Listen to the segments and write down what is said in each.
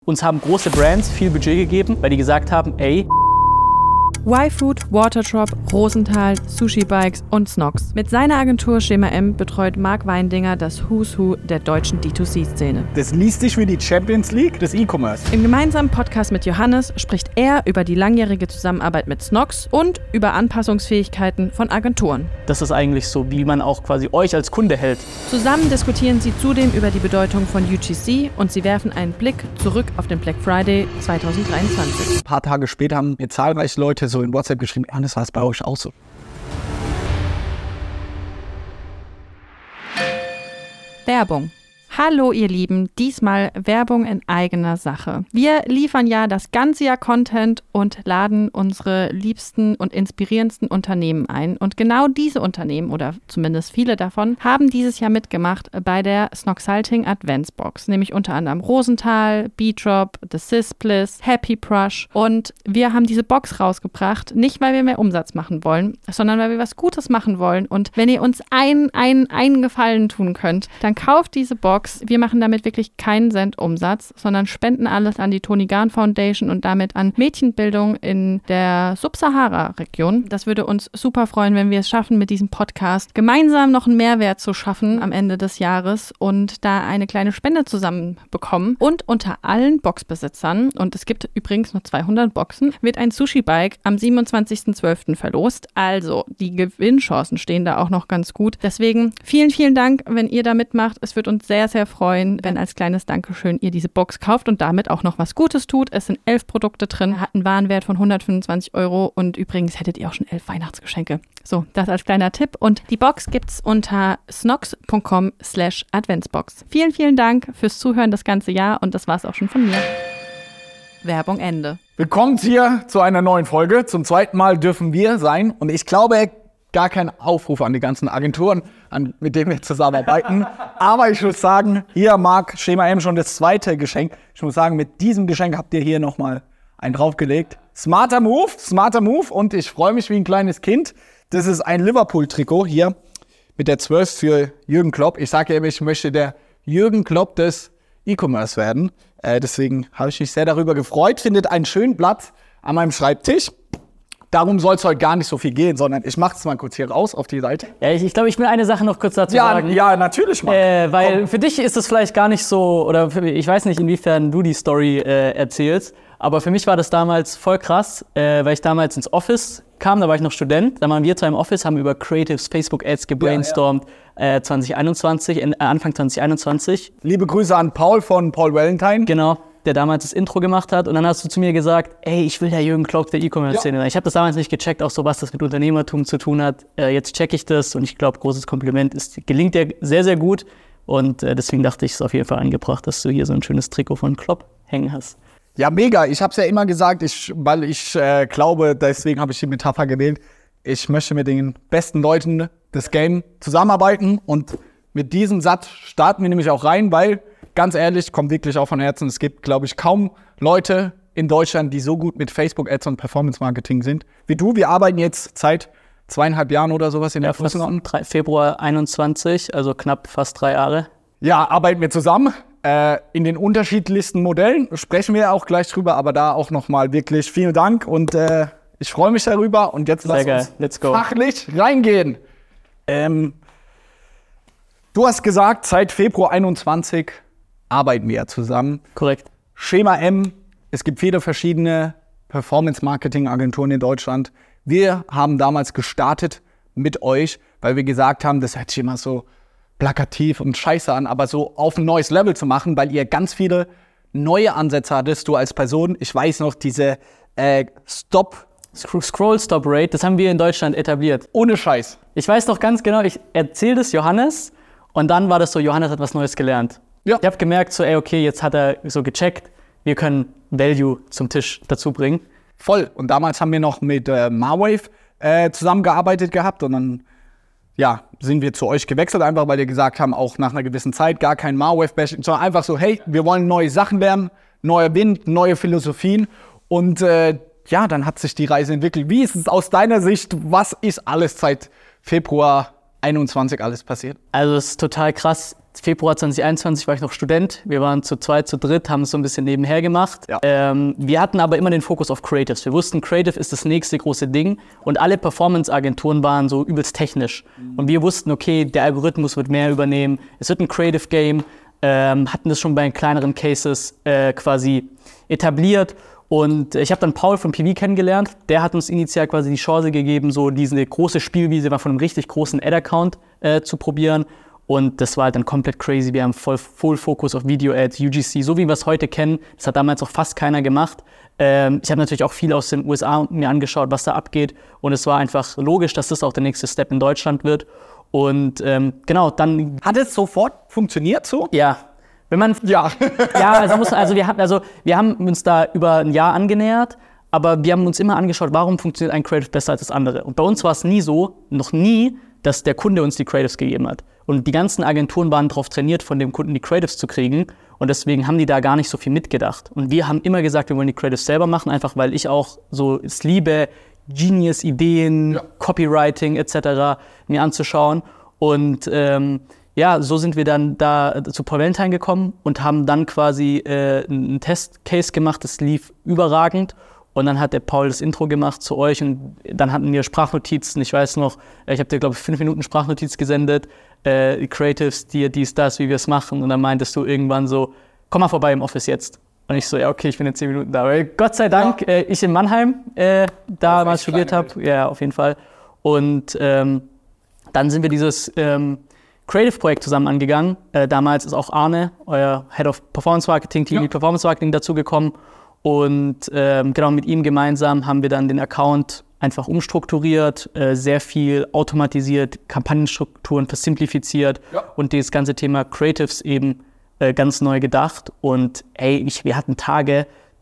Uns haben große Brands viel Budget gegeben, weil die gesagt haben, ey, Y-Food, Waterdrop, Rosenthal, Sushi Bikes und Snox. Mit seiner Agentur Schema M betreut Marc Weindinger das Who's Who der deutschen D2C-Szene. Das liest sich wie die Champions League des E-Commerce. Im gemeinsamen Podcast mit Johannes spricht er über die langjährige Zusammenarbeit mit Snox und über Anpassungsfähigkeiten von Agenturen. das ist eigentlich so, wie man auch quasi euch als Kunde hält. Zusammen diskutieren sie zudem über die Bedeutung von UGC und sie werfen einen Blick zurück auf den Black Friday 2023. Ein paar Tage später haben mir zahlreiche Leute so in WhatsApp geschrieben, das war es bei euch auch so. Werbung. Hallo ihr Lieben, diesmal Werbung in eigener Sache. Wir liefern ja das ganze Jahr Content und laden unsere liebsten und inspirierendsten Unternehmen ein. Und genau diese Unternehmen, oder zumindest viele davon, haben dieses Jahr mitgemacht bei der Snoxalting Adventsbox. Nämlich unter anderem Rosenthal, B-Drop, The Sisbliss, Happy Prush. Und wir haben diese Box rausgebracht, nicht weil wir mehr Umsatz machen wollen, sondern weil wir was Gutes machen wollen. Und wenn ihr uns einen Gefallen tun könnt, dann kauft diese Box. Wir machen damit wirklich keinen Cent Umsatz, sondern spenden alles an die Toni Gahn Foundation und damit an Mädchenbildung in der Subsahara-Region. Das würde uns super freuen, wenn wir es schaffen, mit diesem Podcast gemeinsam noch einen Mehrwert zu schaffen am Ende des Jahres und da eine kleine Spende zusammenbekommen. Und unter allen Boxbesitzern, und es gibt übrigens noch 200 Boxen, wird ein Sushi-Bike am 27.12. verlost. Also die Gewinnchancen stehen da auch noch ganz gut. Deswegen vielen, vielen Dank, wenn ihr da mitmacht. Es wird uns sehr, sehr freuen, wenn als kleines Dankeschön ihr diese Box kauft und damit auch noch was Gutes tut. Es sind 11 Produkte drin, hat einen Warenwert von 125 € und übrigens hättet ihr auch schon 11 Weihnachtsgeschenke. So, das als kleiner Tipp. Und die Box gibt's unter snox.com/Adventsbox. Vielen, vielen Dank fürs Zuhören das ganze Jahr und das war's auch schon von mir. Werbung Ende. Willkommen hier zu einer neuen Folge. Zum zweiten Mal dürfen wir sein und ich glaube, gar kein Aufruf an die ganzen Agenturen, mit denen wir zusammenarbeiten. Aber ich muss sagen, hier Marc, Schema M schon das zweite Geschenk. Ich muss sagen, mit diesem Geschenk habt ihr hier nochmal einen draufgelegt. Smarter Move und ich freue mich wie ein kleines Kind. Das ist ein Liverpool-Trikot hier mit der 12 für Jürgen Klopp. Ich sage ja immer, ich möchte der Jürgen Klopp des E-Commerce werden. Deswegen habe ich mich sehr darüber gefreut. Findet einen schönen Blatt an meinem Schreibtisch. Darum soll es heute gar nicht so viel gehen, sondern ich mache es mal kurz hier raus auf die Seite. Ja, ich glaube, ich will eine Sache noch kurz dazu sagen. Ja, natürlich, Marc. Weil für dich ist es vielleicht gar nicht so, oder ich weiß nicht, inwiefern du die Story erzählst, aber für mich war das damals voll krass, weil ich damals ins Office kam, da war ich noch Student. Dann waren wir zu einem Office, haben über Creatives, Facebook-Ads gebrainstormt, 2021, Anfang 2021. Liebe Grüße an Paul von Paul Valentine. Genau, der damals das Intro gemacht hat. Und dann hast du zu mir gesagt, ey, ich will der Jürgen Klopp der E-Commerce-Szene. Ja. Ich habe das damals nicht gecheckt, auch so was das mit Unternehmertum zu tun hat. Jetzt checke ich das und ich glaube, großes Kompliment. Gelingt dir sehr, sehr gut. Und deswegen dachte ich, es ist auf jeden Fall angebracht, dass du hier so ein schönes Trikot von Klopp hängen hast. Ja, mega. Ich habe es ja immer gesagt, weil ich glaube, deswegen habe ich die Metapher gewählt, ich möchte mit den besten Leuten des Game zusammenarbeiten. Und mit diesem Satz starten wir nämlich auch rein, weil, ganz ehrlich, kommt wirklich auch von Herzen, es gibt, glaube ich, kaum Leute in Deutschland, die so gut mit Facebook-Ads und Performance-Marketing sind wie du. Wir arbeiten jetzt seit 2,5 Jahren oder sowas in der Größenordnung. Februar 21, also knapp fast 3 Jahre. Ja, arbeiten wir zusammen. In den unterschiedlichsten Modellen sprechen wir auch gleich drüber, aber da auch nochmal wirklich vielen Dank und ich freue mich darüber und jetzt lass uns fachlich reingehen. Du hast gesagt, seit Februar 21 arbeiten wir ja zusammen. Korrekt. Schema M, es gibt viele verschiedene Performance-Marketing-Agenturen in Deutschland. Wir haben damals gestartet mit euch, weil wir gesagt haben, das hört sich immer so plakativ und scheiße an, aber so auf ein neues Level zu machen, weil ihr ganz viele neue Ansätze hattest, du als Person. Ich weiß noch, diese Scroll-Stop-Rate, das haben wir in Deutschland etabliert. Ohne Scheiß. Ich weiß noch ganz genau, ich erzähle das Johannes und dann war das so, Johannes hat was Neues gelernt. Ja. Ich habe gemerkt, so, okay, jetzt hat er so gecheckt, wir können Value zum Tisch dazu bringen. Voll. Und damals haben wir noch mit Marwave zusammengearbeitet gehabt und dann sind wir zu euch gewechselt, einfach weil wir gesagt haben, auch nach einer gewissen Zeit gar kein Marwave-Bashing, sondern einfach so, hey, wir wollen neue Sachen lernen, neuer Wind, neue Philosophien und dann hat sich die Reise entwickelt. Wie ist es aus deiner Sicht, was ist alles seit Februar 21 alles passiert? Also es ist total krass. Februar 2021 war ich noch Student. Wir waren zu zweit, zu dritt, haben es so ein bisschen nebenher gemacht. Ja. Wir hatten aber immer den Fokus auf Creatives. Wir wussten, Creative ist das nächste große Ding. Und alle Performance-Agenturen waren so übelst technisch. Und wir wussten, okay, der Algorithmus wird mehr übernehmen. Es wird ein Creative Game. Hatten das schon bei kleineren Cases quasi etabliert. Und ich habe dann Paul von PV kennengelernt. Der hat uns initial quasi die Chance gegeben, so diese große Spielwiese mal von einem richtig großen Ad-Account zu probieren. Und das war halt dann komplett crazy. Wir haben voll Fokus auf Video-Ads, UGC, so wie wir es heute kennen. Das hat damals auch fast keiner gemacht. Ich habe natürlich auch viel aus den USA mir angeschaut, was da abgeht. Und es war einfach logisch, dass das auch der nächste Step in Deutschland wird. Und genau, dann... Hat es sofort funktioniert so? Ja. Wenn man... Ja. Ja, wir haben uns da über ein Jahr angenähert. Aber wir haben uns immer angeschaut, warum funktioniert ein Creative besser als das andere. Und bei uns war es noch nie, dass der Kunde uns die Creatives gegeben hat. Und die ganzen Agenturen waren darauf trainiert, von dem Kunden die Creatives zu kriegen. Und deswegen haben die da gar nicht so viel mitgedacht. Und wir haben immer gesagt, wir wollen die Creatives selber machen, einfach weil ich auch so es liebe, Genius-Ideen, Copywriting etc. mir anzuschauen. Und so sind wir dann da zu Paul Valentine gekommen und haben dann quasi einen Testcase gemacht, das lief überragend. Und dann hat der Paul das Intro gemacht zu euch und dann hatten wir Sprachnotizen. Ich weiß noch, ich habe dir, glaube ich, 5 Minuten Sprachnotiz gesendet, die Creatives, dies, das, wie wir es machen. Und dann meintest du irgendwann so, komm mal vorbei im Office jetzt. Und ich so, ja, okay, ich bin in 10 Minuten da. Weil Gott sei Dank, ich in Mannheim da mal studiert habe. Ja, auf jeden Fall. Und dann sind wir dieses Creative-Projekt zusammen angegangen. Damals ist auch Arne, euer Head of Performance Marketing, Team Performance Marketing dazu gekommen. Und genau mit ihm gemeinsam haben wir dann den Account einfach umstrukturiert, sehr viel automatisiert, Kampagnenstrukturen versimplifiziert und das ganze Thema Creatives eben ganz neu gedacht. Und wir hatten Tage,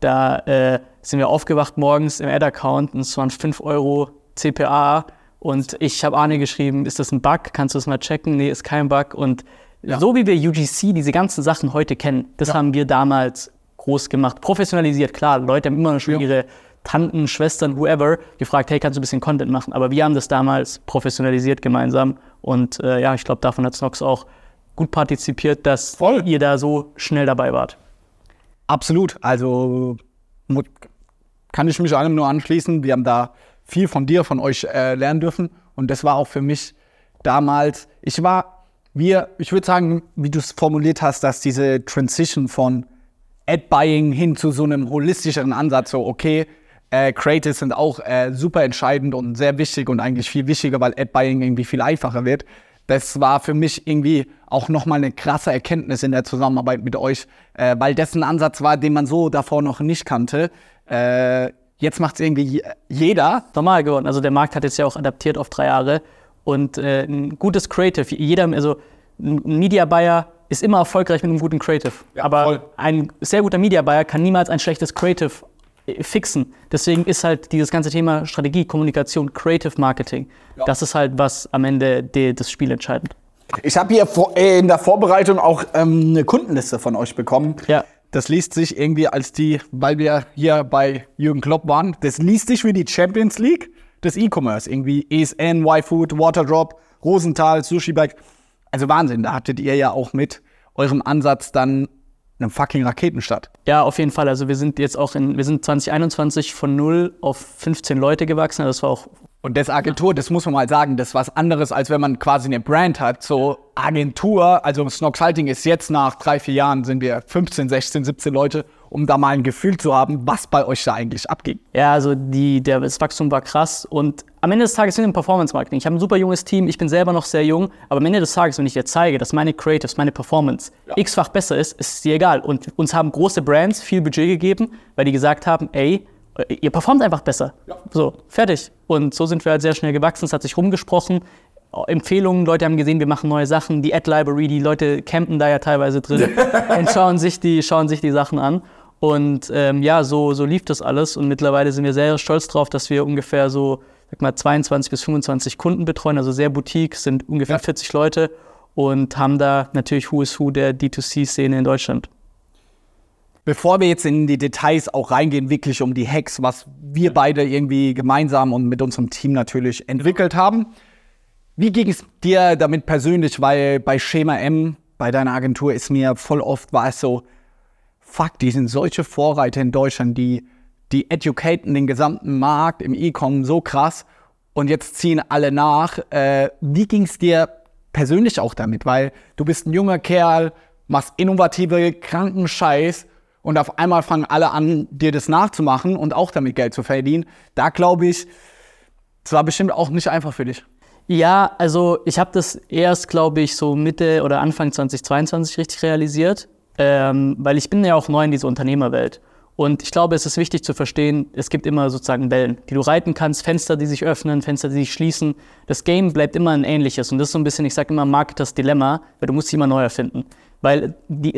da sind wir aufgewacht morgens im Ad-Account und es waren 5 Euro CPA. Und ich habe Arne geschrieben, ist das ein Bug? Kannst du das mal checken? Nee, ist kein Bug. Und so wie wir UGC, diese ganzen Sachen heute kennen, das haben wir damals groß gemacht, professionalisiert. Klar, Leute haben immer noch schon ihre Tanten, Schwestern, whoever, gefragt, hey, kannst du ein bisschen Content machen? Aber wir haben das damals professionalisiert gemeinsam. Und ich glaube, davon hat Snox auch gut partizipiert, dass ihr da so schnell dabei wart. Absolut. Also kann ich mich allem nur anschließen. Wir haben da viel von dir, von euch lernen dürfen. Und das war auch für mich damals, ich würde sagen, wie du es formuliert hast, dass diese Transition von Ad-Buying hin zu so einem holistischeren Ansatz, so okay, Creatives sind auch super entscheidend und sehr wichtig und eigentlich viel wichtiger, weil Ad-Buying irgendwie viel einfacher wird. Das war für mich irgendwie auch nochmal eine krasse Erkenntnis in der Zusammenarbeit mit euch, weil das ein Ansatz war, den man so davor noch nicht kannte. Jetzt macht es irgendwie jeder. Normal geworden. Also der Markt hat jetzt ja auch adaptiert auf 3 Jahre und ein gutes Creative, ein Media Buyer ist immer erfolgreich mit einem guten Creative. Ja, aber ein sehr guter Media Buyer kann niemals ein schlechtes Creative fixen. Deswegen ist halt dieses ganze Thema Strategie, Kommunikation, Creative Marketing, das ist halt, was am Ende das Spiel entscheidet. Ich habe hier in der Vorbereitung auch eine Kundenliste von euch bekommen. Ja. Das liest sich irgendwie weil wir hier bei Jürgen Klopp waren, das liest sich wie die Champions League des E-Commerce. Irgendwie ESN, YFood, Waterdrop, Rosenthal, Sushi Bag. Also Wahnsinn, da hattet ihr ja auch mit eurem Ansatz dann einen fucking Raketenstart. Ja, auf jeden Fall. Also wir sind jetzt auch wir sind 2021 von 0 auf 15 Leute gewachsen. Das war auch... Und das Agentur, das muss man mal sagen, das ist was anderes, als wenn man quasi eine Brand hat. So Agentur, also Snoxhalting ist jetzt nach 3-4 Jahren, sind wir 15, 16, 17 Leute, um da mal ein Gefühl zu haben, was bei euch da eigentlich abging. Ja, also das Wachstum war krass und am Ende des Tages sind wir im Performance-Marketing. Ich habe ein super junges Team, ich bin selber noch sehr jung, aber am Ende des Tages, wenn ich dir zeige, dass meine Creatives, meine Performance x-fach besser ist es dir egal. Und uns haben große Brands viel Budget gegeben, weil die gesagt haben, ihr performt einfach besser. Ja. So, fertig. Und so sind wir halt sehr schnell gewachsen, es hat sich rumgesprochen. Empfehlungen, Leute haben gesehen, wir machen neue Sachen, die Ad-Library, die Leute campen da ja teilweise drin und schauen sich die Sachen an. Und so lief das alles und mittlerweile sind wir sehr stolz drauf, dass wir ungefähr so, 22 bis 25 Kunden betreuen, also sehr Boutique, sind ungefähr 40 Leute und haben da natürlich Who is Who der D2C-Szene in Deutschland. Bevor wir jetzt in die Details auch reingehen, wirklich um die Hacks, was wir beide irgendwie gemeinsam und mit unserem Team natürlich entwickelt haben, wie ging es dir damit persönlich? Weil bei Schema M bei deiner Agentur ist mir voll oft, war es so, fuck, die sind solche Vorreiter in Deutschland, die educaten den gesamten Markt im E-Com so krass und jetzt ziehen alle nach. Wie ging es dir persönlich auch damit? Weil du bist ein junger Kerl, machst innovative, kranken Scheiß und auf einmal fangen alle an, dir das nachzumachen und auch damit Geld zu verdienen. Da glaube ich, es war bestimmt auch nicht einfach für dich. Ja, also ich habe das erst, glaube ich, so Mitte oder Anfang 2022 richtig realisiert, weil ich bin ja auch neu in dieser Unternehmerwelt. Und ich glaube, es ist wichtig zu verstehen, es gibt immer sozusagen Wellen, die du reiten kannst, Fenster, die sich öffnen, Fenster, die sich schließen. Das Game bleibt immer ein ähnliches und das ist so ein bisschen, ich sage immer, Marketers Dilemma, weil du musst dich immer neu erfinden. Weil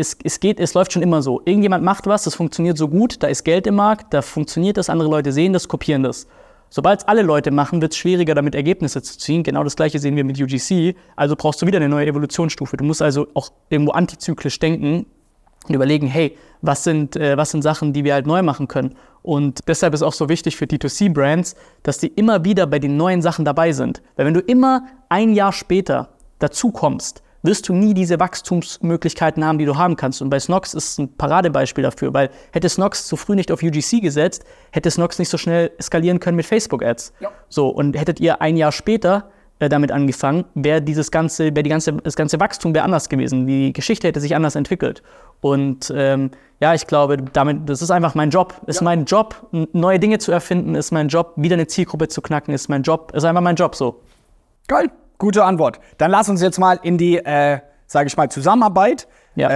es läuft schon immer so. Irgendjemand macht was, das funktioniert so gut, da ist Geld im Markt, da funktioniert das, andere Leute sehen das, kopieren das. Sobald es alle Leute machen, wird es schwieriger, damit Ergebnisse zu ziehen. Genau das Gleiche sehen wir mit UGC. Also brauchst du wieder eine neue Evolutionsstufe. Du musst also auch irgendwo antizyklisch denken und überlegen, hey, was sind Sachen, die wir halt neu machen können? Und deshalb ist auch so wichtig für D2C-Brands, dass die immer wieder bei den neuen Sachen dabei sind. Weil wenn du immer ein Jahr später dazu kommst, wirst du nie diese Wachstumsmöglichkeiten haben, die du haben kannst. Und bei Snox ist es ein Paradebeispiel dafür, weil hätte Snox zu früh nicht auf UGC gesetzt, hätte Snox nicht so schnell skalieren können mit Facebook-Ads. Ja. So, und hättet ihr ein Jahr später damit angefangen, wäre das ganze Wachstum wäre anders gewesen. Die Geschichte hätte sich anders entwickelt. Und ich glaube, das ist einfach mein Job. Ist mein Job, neue Dinge zu erfinden, ist mein Job, wieder eine Zielgruppe zu knacken, ist einfach mein Job so. Geil, gute Antwort. Dann lass uns jetzt mal in die, sage ich mal, Zusammenarbeit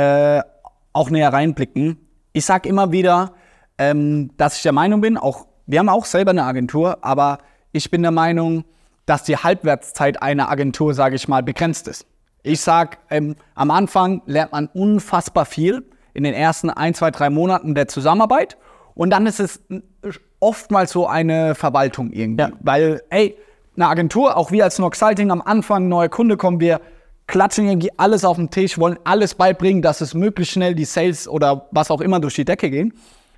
auch näher reinblicken. Ich sage immer wieder, dass ich der Meinung bin, wir haben auch selber eine Agentur, aber ich bin der Meinung, dass die Halbwertszeit einer Agentur, sage ich mal, begrenzt ist. Ich sage, am Anfang lernt man unfassbar viel in den ersten 1, 2, 3 Monaten der Zusammenarbeit und dann ist es oftmals so eine Verwaltung irgendwie. Ja. Weil, eine Agentur, auch wir als Noxalting am Anfang, neuer Kunde kommen, wir klatschen irgendwie alles auf den Tisch, wollen alles beibringen, dass es möglichst schnell die Sales oder was auch immer durch die Decke gehen.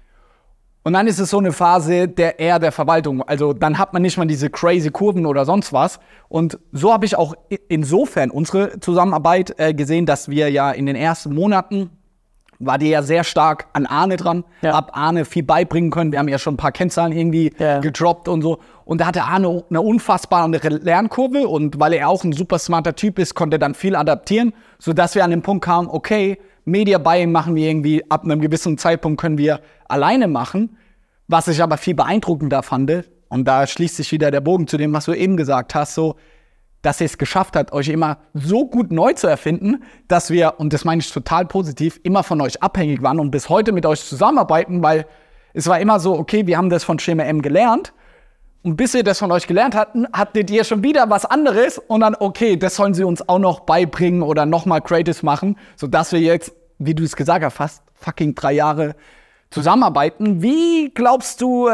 Und dann ist es so eine Phase der Verwaltung. Also dann hat man nicht mal diese crazy Kurven oder sonst was. Und so habe ich auch insofern unsere Zusammenarbeit gesehen, dass wir ja in den ersten Monaten, war die ja sehr stark an Arne dran, hab Arne viel beibringen können. Wir haben ja schon ein paar Kennzahlen irgendwie gedroppt und so. Und da hatte Arne eine unfassbare Lernkurve. Und weil er auch ein super smarter Typ ist, konnte er dann viel adaptieren, sodass wir an den Punkt kamen, okay, Media Buying machen wir irgendwie, ab einem gewissen Zeitpunkt können wir alleine machen. Was ich aber viel beeindruckender fand, und da schließt sich wieder der Bogen zu dem, was du eben gesagt hast, so, dass ihr es geschafft habt, euch immer so gut neu zu erfinden, dass wir, und das meine ich total positiv, immer von euch abhängig waren und bis heute mit euch zusammenarbeiten, weil es war immer so, okay, wir haben das von Schema M gelernt und bis wir das von euch gelernt hatten, hattet ihr schon wieder was anderes und dann, okay, das sollen sie uns auch noch beibringen oder nochmal Creatives machen, sodass wir jetzt, wie du es gesagt hast, fast fucking 3 Jahre zusammenarbeiten. Wie glaubst du,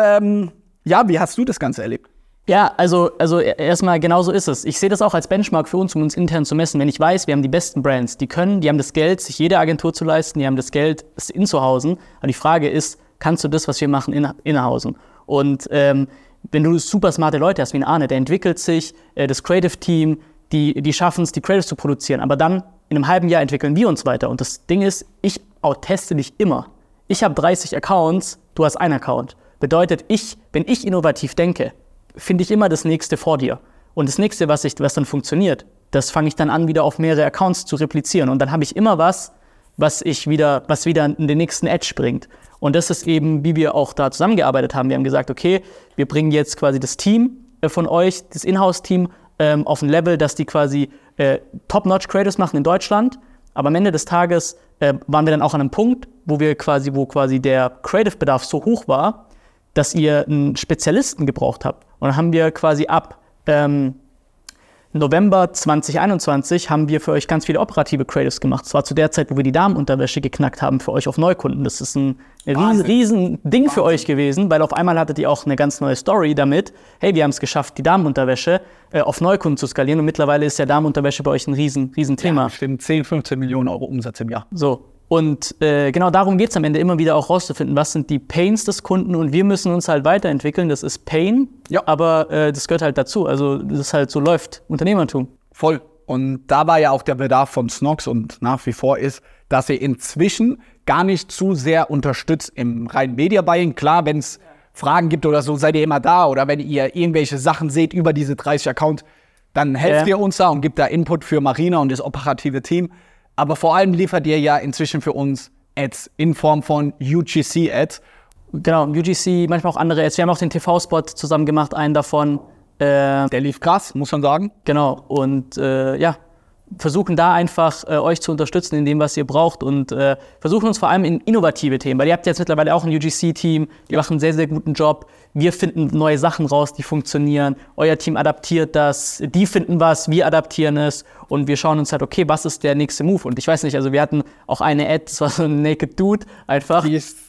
wie hast du das Ganze erlebt? Ja, also erstmal genau so ist es. Ich sehe das auch als Benchmark für uns, um uns intern zu messen. Wenn ich weiß, wir haben die besten Brands, die haben das Geld, sich jede Agentur zu leisten, die haben das Geld, es inzuhausen. Aber die Frage ist, kannst du das, was wir machen, inhausen? Und wenn du super smarte Leute hast, wie ein Arne, der entwickelt sich, das Creative Team, die schaffen es, die Creatives zu produzieren. Aber dann in einem halben Jahr entwickeln wir uns weiter. Und das Ding ist, ich outteste dich immer. Ich habe 30 Accounts, du hast einen Account. Bedeutet, wenn ich innovativ denke, finde ich immer das Nächste vor dir. Und das Nächste, was dann funktioniert, das fange ich dann an, wieder auf mehrere Accounts zu replizieren. Und dann habe ich immer was wieder in den nächsten Edge bringt. Und das ist eben, wie wir auch da zusammengearbeitet haben. Wir haben gesagt, okay, wir bringen jetzt quasi das Team von euch, das Inhouse-Team, auf ein Level, dass die quasi Top-Notch Creators machen in Deutschland. Aber am Ende des Tages waren wir dann auch an einem Punkt, wo quasi der Creative-Bedarf so hoch war, dass ihr einen Spezialisten gebraucht habt. Und dann haben wir quasi ab November 2021 haben wir für euch ganz viele operative Creatives gemacht. Das war zu der Zeit, wo wir die Damenunterwäsche geknackt haben für euch auf Neukunden. Das ist ein riesen Ding für euch gewesen, weil auf einmal hattet ihr auch eine ganz neue Story damit. Hey, wir haben es geschafft, die Damenunterwäsche auf Neukunden zu skalieren. Und mittlerweile ist ja Damenunterwäsche bei euch ein riesen Thema. Ja, stimmt, 10, 15 Millionen Euro Umsatz im Jahr. So. Und genau darum geht es am Ende immer wieder auch rauszufinden, was sind die Pains des Kunden und wir müssen uns halt weiterentwickeln. Das ist Pain, aber das gehört halt dazu. Also das ist halt so läuft Unternehmertum. Voll. Und da war ja auch der Bedarf von Snox und nach wie vor ist, dass ihr inzwischen gar nicht zu sehr unterstützt im reinen Media-Buying. Klar, wenn es Fragen gibt oder so, seid ihr immer da. Oder wenn ihr irgendwelche Sachen seht über diese 30 Account, dann helft ihr uns da und gibt da Input für Marina und das operative Team. Aber vor allem liefert ihr ja inzwischen für uns Ads in Form von UGC-Ads. Genau, UGC, manchmal auch andere Ads. Wir haben auch den TV-Spot zusammen gemacht, einen davon. Der lief krass, muss man sagen. Genau, und versuchen da einfach euch zu unterstützen in dem, was ihr braucht und versuchen uns vor allem in innovative Themen, weil ihr habt jetzt mittlerweile auch ein UGC-Team, die machen einen sehr, sehr guten Job. Wir finden neue Sachen raus, die funktionieren. Euer Team adaptiert das, die finden was, wir adaptieren es und wir schauen uns halt, okay, was ist der nächste Move? Und ich weiß nicht, also wir hatten auch eine Ad, das war so ein Naked Dude einfach. Die ist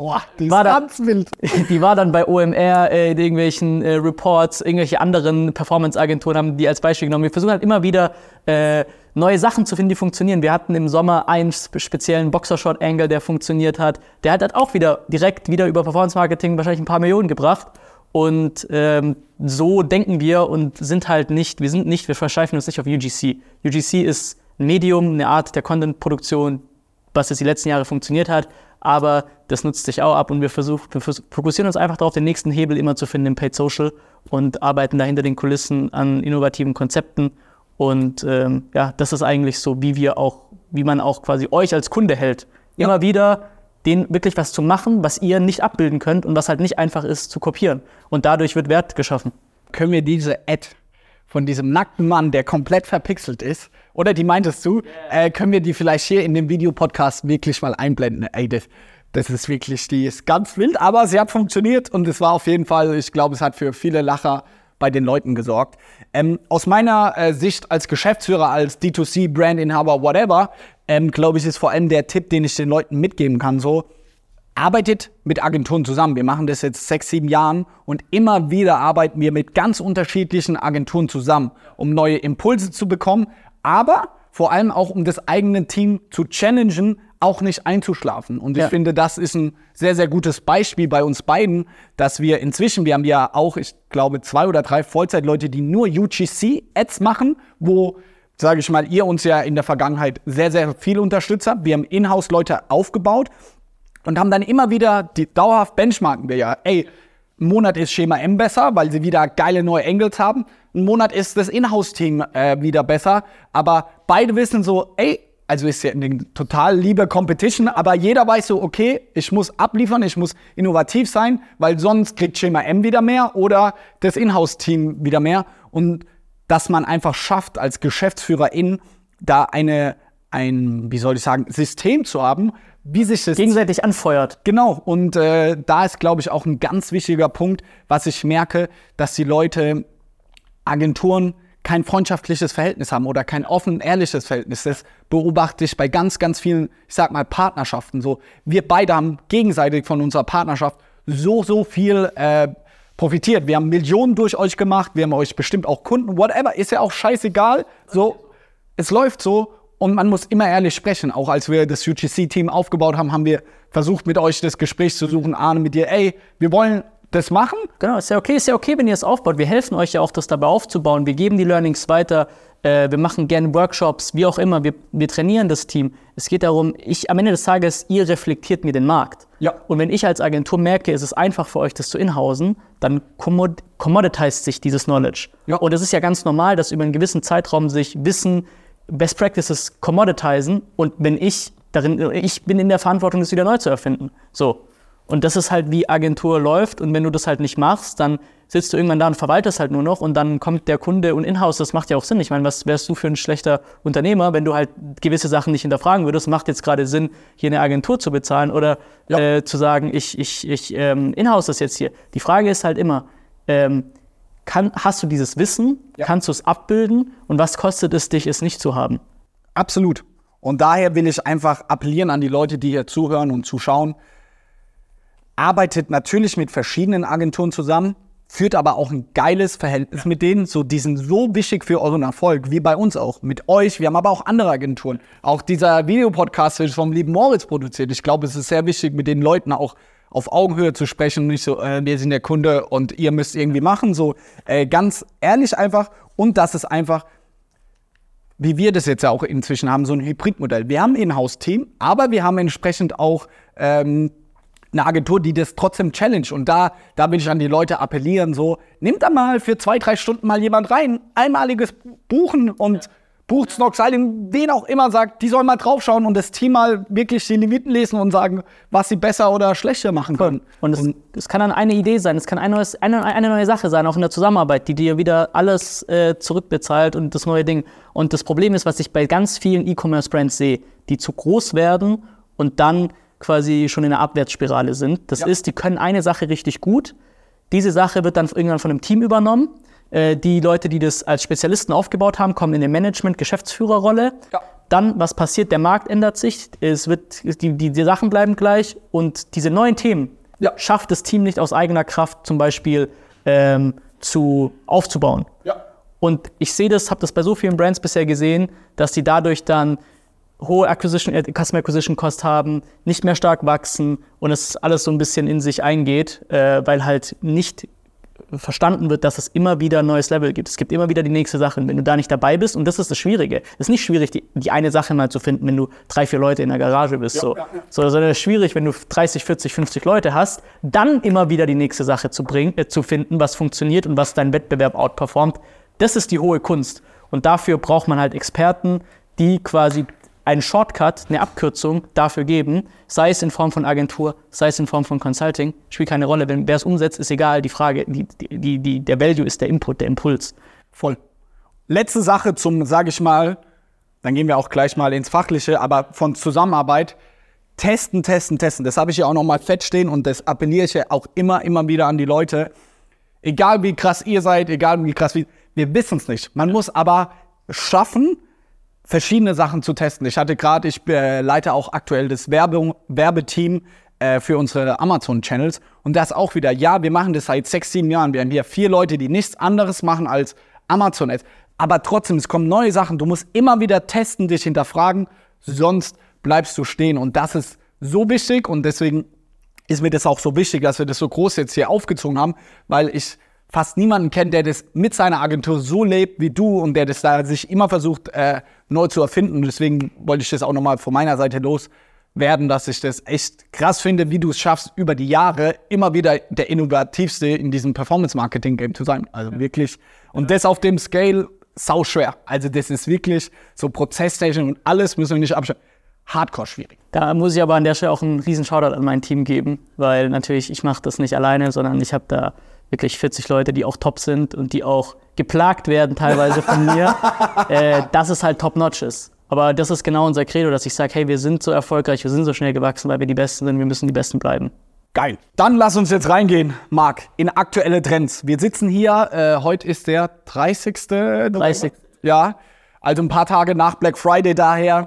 ganz wild. Die war dann bei OMR, in irgendwelchen Reports, irgendwelche anderen Performance-Agenturen haben die als Beispiel genommen. Wir versuchen halt immer wieder neue Sachen zu finden, die funktionieren. Wir hatten im Sommer einen speziellen Boxershot-Angle, der funktioniert hat. Der hat halt auch direkt wieder über Performance-Marketing wahrscheinlich ein paar Millionen gebracht. Und so denken wir und wir verschreifen uns nicht auf UGC. UGC ist ein Medium, eine Art der Content-Produktion, was jetzt die letzten Jahre funktioniert hat. Aber das nutzt sich auch ab und wir fokussieren uns einfach darauf, den nächsten Hebel immer zu finden im Paid Social und arbeiten da hinter den Kulissen an innovativen Konzepten. Und das ist eigentlich so, wie man auch quasi euch als Kunde hält. Immer wieder denen wirklich was zu machen, was ihr nicht abbilden könnt und was halt nicht einfach ist zu kopieren. Und dadurch wird Wert geschaffen. Können wir diese Ad von diesem nackten Mann, der komplett verpixelt ist, oder die meintest du, können wir die vielleicht hier in dem Videopodcast wirklich mal einblenden? Ey, das ist wirklich, die ist ganz wild, aber sie hat funktioniert und es war auf jeden Fall, ich glaube, es hat für viele Lacher bei den Leuten gesorgt. Aus meiner Sicht als Geschäftsführer, als D2C, Brandinhaber, whatever, glaube ich, ist vor allem der Tipp, den ich den Leuten mitgeben kann, so, arbeitet mit Agenturen zusammen. Wir machen das jetzt 6, 7 Jahren und immer wieder arbeiten wir mit ganz unterschiedlichen Agenturen zusammen, um neue Impulse zu bekommen, aber vor allem auch, um das eigene Team zu challengen, auch nicht einzuschlafen. Und ich finde, das ist ein sehr, sehr gutes Beispiel bei uns beiden, dass wir inzwischen, wir haben ja auch, ich glaube, 2 oder 3 Vollzeitleute, die nur UGC-Ads machen, wo, sage ich mal, ihr uns ja in der Vergangenheit sehr, sehr viel unterstützt habt. Wir haben Inhouse-Leute aufgebaut und haben dann immer wieder, dauerhaft benchmarken wir ja, ey, ein Monat ist Schema M besser, weil sie wieder geile neue Angles haben. Ein Monat ist das Inhouse-Team wieder besser. Aber beide wissen so, ey, also ist ja eine total liebe Competition, aber jeder weiß so, okay, ich muss abliefern, ich muss innovativ sein, weil sonst kriegt Schema M wieder mehr oder das Inhouse-Team wieder mehr. Und dass man einfach schafft, als Geschäftsführerin da ein System zu haben, wie sich das gegenseitig anfeuert. Genau, und da ist, glaube ich, auch ein ganz wichtiger Punkt, was ich merke, dass die Leute, Agenturen, kein freundschaftliches Verhältnis haben oder kein offen, ehrliches Verhältnis. Das beobachte ich bei ganz, ganz vielen, ich sag mal, Partnerschaften. So, wir beide haben gegenseitig von unserer Partnerschaft so viel profitiert. Wir haben Millionen durch euch gemacht, wir haben euch bestimmt auch Kunden, whatever, ist ja auch scheißegal. So, es läuft so. Und man muss immer ehrlich sprechen. Auch als wir das UGC-Team aufgebaut haben, haben wir versucht, mit euch das Gespräch zu suchen. Arne, mit dir, ey, wir wollen das machen. Genau, ist ja okay, wenn ihr es aufbaut. Wir helfen euch ja auch, das dabei aufzubauen. Wir geben die Learnings weiter. Wir machen gerne Workshops, wie auch immer. Wir trainieren das Team. Es geht darum, am Ende des Tages, ihr reflektiert mir den Markt. Ja. Und wenn ich als Agentur merke, es ist einfach für euch, das zu inhausen, dann commoditized sich dieses Knowledge. Ja. Und es ist ja ganz normal, dass über einen gewissen Zeitraum sich Wissen, Best Practices commoditizen und ich bin in der Verantwortung, das wieder neu zu erfinden. So. Und das ist halt, wie Agentur läuft. Und wenn du das halt nicht machst, dann sitzt du irgendwann da und verwaltest halt nur noch und dann kommt der Kunde und Inhouse, das macht ja auch Sinn. Ich meine, was wärst du für ein schlechter Unternehmer, wenn du halt gewisse Sachen nicht hinterfragen würdest? Macht jetzt gerade Sinn, hier eine Agentur zu bezahlen oder zu sagen, ich Inhouse das jetzt hier. Die Frage ist halt immer, hast du dieses Wissen, kannst du es abbilden und was kostet es dich, es nicht zu haben? Absolut. Und daher will ich einfach appellieren an die Leute, die hier zuhören und zuschauen. Arbeitet natürlich mit verschiedenen Agenturen zusammen, führt aber auch ein geiles Verhältnis mit denen. So, die sind so wichtig für euren Erfolg, wie bei uns auch. Mit euch, wir haben aber auch andere Agenturen. Auch dieser Videopodcast wird vom lieben Moritz produziert. Ich glaube, es ist sehr wichtig, mit den Leuten auch auf Augenhöhe zu sprechen und nicht so, wir sind der Kunde und ihr müsst irgendwie machen. So, ganz ehrlich einfach. Und das ist einfach, wie wir das jetzt ja auch inzwischen haben, so ein Hybridmodell. Wir haben ein Inhouse-Team, aber wir haben entsprechend auch eine Agentur, die das trotzdem challenge. Und da will ich an die Leute appellieren, so, nehmt da mal für 2-3 Stunden mal jemand rein, einmaliges buchen und bucht Snox Styling, wen auch immer, sagt, die sollen mal draufschauen und das Team mal wirklich die Limiten lesen und sagen, was sie besser oder schlechter machen können. Und es kann dann eine Idee sein, es kann eine neue Sache sein, auch in der Zusammenarbeit, die dir wieder alles zurückbezahlt und das neue Ding. Und das Problem ist, was ich bei ganz vielen E-Commerce-Brands sehe, die zu groß werden und dann quasi schon in einer Abwärtsspirale sind. Das ist, die können eine Sache richtig gut, diese Sache wird dann irgendwann von einem Team übernommen. Die Leute, die das als Spezialisten aufgebaut haben, kommen in eine Management-Geschäftsführerrolle. Ja. Dann, was passiert? Der Markt ändert sich, die Sachen bleiben gleich und diese neuen Themen schafft das Team nicht aus eigener Kraft zum Beispiel aufzubauen. Ja. Und ich sehe das, habe das bei so vielen Brands bisher gesehen, dass die dadurch dann hohe Customer Acquisition Cost haben, nicht mehr stark wachsen und es alles so ein bisschen in sich eingeht, weil halt nicht verstanden wird, dass es immer wieder ein neues Level gibt. Es gibt immer wieder die nächste Sache. Und wenn du da nicht dabei bist, und das ist das Schwierige, es ist nicht schwierig, die eine Sache mal zu finden, wenn du 3-4 Leute in der Garage bist. Sondern es ist schwierig, wenn du 30, 40, 50 Leute hast, dann immer wieder die nächste Sache zu finden, was funktioniert und was deinen Wettbewerb outperformt. Das ist die hohe Kunst. Und dafür braucht man halt Experten, die quasi einen Shortcut, eine Abkürzung dafür geben, sei es in Form von Agentur, sei es in Form von Consulting, spielt keine Rolle. Wer es umsetzt, ist egal. Die Frage, der Value ist der Input, der Impuls. Voll. Letzte Sache zum, sage ich mal, dann gehen wir auch gleich mal ins Fachliche, aber von Zusammenarbeit, testen. Das habe ich ja auch noch mal fett stehen und das appelliere ich ja auch immer wieder an die Leute. Egal wie krass ihr seid, egal wie krass wir wissen es nicht. Man muss aber schaffen, verschiedene Sachen zu testen. Ich leite auch aktuell das Werbeteam für unsere Amazon-Channels. Und das auch wieder, wir machen das seit 6-7 Jahren. Wir haben hier 4 Leute, die nichts anderes machen als Amazon-Ads. Aber trotzdem, es kommen neue Sachen. Du musst immer wieder testen, dich hinterfragen, sonst bleibst du stehen. Und das ist so wichtig und deswegen ist mir das auch so wichtig, dass wir das so groß jetzt hier aufgezogen haben, weil ich fast niemanden kennt, der das mit seiner Agentur so lebt wie du und der das da sich immer versucht, neu zu erfinden. Und deswegen wollte ich das auch nochmal von meiner Seite loswerden, dass ich das echt krass finde, wie du es schaffst, über die Jahre immer wieder der Innovativste in diesem Performance-Marketing-Game zu sein. Also wirklich. Und das auf dem Scale sau schwer. Also das ist wirklich so Prozesstechnik und alles müssen wir nicht abstellen. Hardcore schwierig. Da muss ich aber an der Stelle auch einen riesen Shoutout an mein Team geben, weil natürlich, ich mache das nicht alleine, sondern ich habe da wirklich 40 Leute, die auch top sind und die auch geplagt werden teilweise von mir, dass es halt top-notch ist. Aber das ist genau unser Credo, dass ich sage, hey, wir sind so erfolgreich, wir sind so schnell gewachsen, weil wir die Besten sind, wir müssen die Besten bleiben. Geil. Dann lass uns jetzt reingehen, Marc, in aktuelle Trends. Wir sitzen hier, heute ist der 30. November. 30. Ja, also ein paar Tage nach Black Friday daher.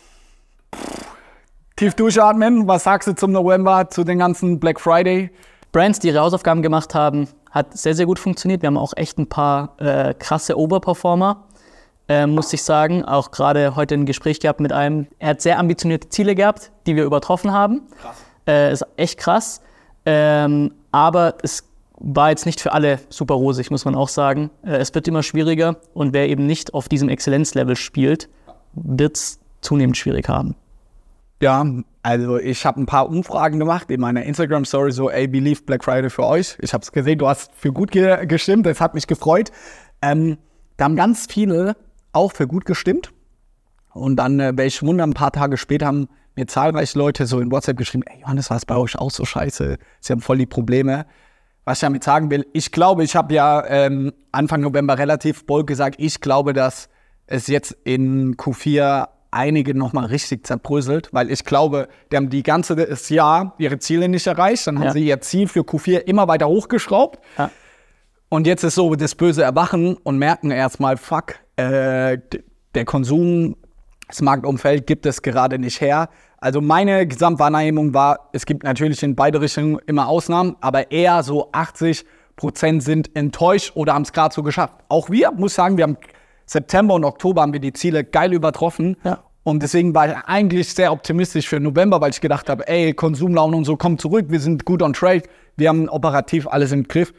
Tief durchatmen, was sagst du zum November, zu den ganzen Black Friday? Brands, die ihre Hausaufgaben gemacht haben, hat sehr, sehr gut funktioniert. Wir haben auch echt ein paar krasse Oberperformer, muss ich sagen. Auch gerade heute ein Gespräch gehabt mit einem, er hat sehr ambitionierte Ziele gehabt, die wir übertroffen haben. Krass. Ist echt krass. Aber es war jetzt nicht für alle super rosig, muss man auch sagen. Es wird immer schwieriger und wer eben nicht auf diesem Exzellenzlevel spielt, wird es zunehmend schwierig haben. Ja, also ich habe ein paar Umfragen gemacht in meiner Instagram-Story, so, ey, wie lief Black Friday für euch? Ich habe es gesehen, du hast für gut gestimmt, das hat mich gefreut. Da haben ganz viele auch für gut gestimmt. Und dann, welch Wunder, ein paar Tage später haben mir zahlreiche Leute so in WhatsApp geschrieben, ey Johannes, war es bei euch auch so scheiße? Sie haben voll die Probleme. Was ich damit sagen will, ich glaube, ich habe ja Anfang November relativ bold gesagt, ich glaube, dass es jetzt in Q4 einige nochmal richtig zerbröselt, weil ich glaube, die haben die ganze Jahr ihre Ziele nicht erreicht, dann haben sie ihr Ziel für Q4 immer weiter hochgeschraubt und jetzt ist so das böse Erwachen und merken erstmal, fuck, der Konsum, das Marktumfeld gibt es gerade nicht her. Also meine Gesamtwahrnehmung war, es gibt natürlich in beide Richtungen immer Ausnahmen, aber eher so 80% sind enttäuscht oder haben es gerade so geschafft. Auch wir, muss sagen, wir haben September und Oktober haben wir die Ziele geil übertroffen. Ja. Und deswegen war ich eigentlich sehr optimistisch für November, weil ich gedacht habe, ey, Konsumlaune und so kommt zurück, wir sind gut on track, wir haben operativ alles im Griff.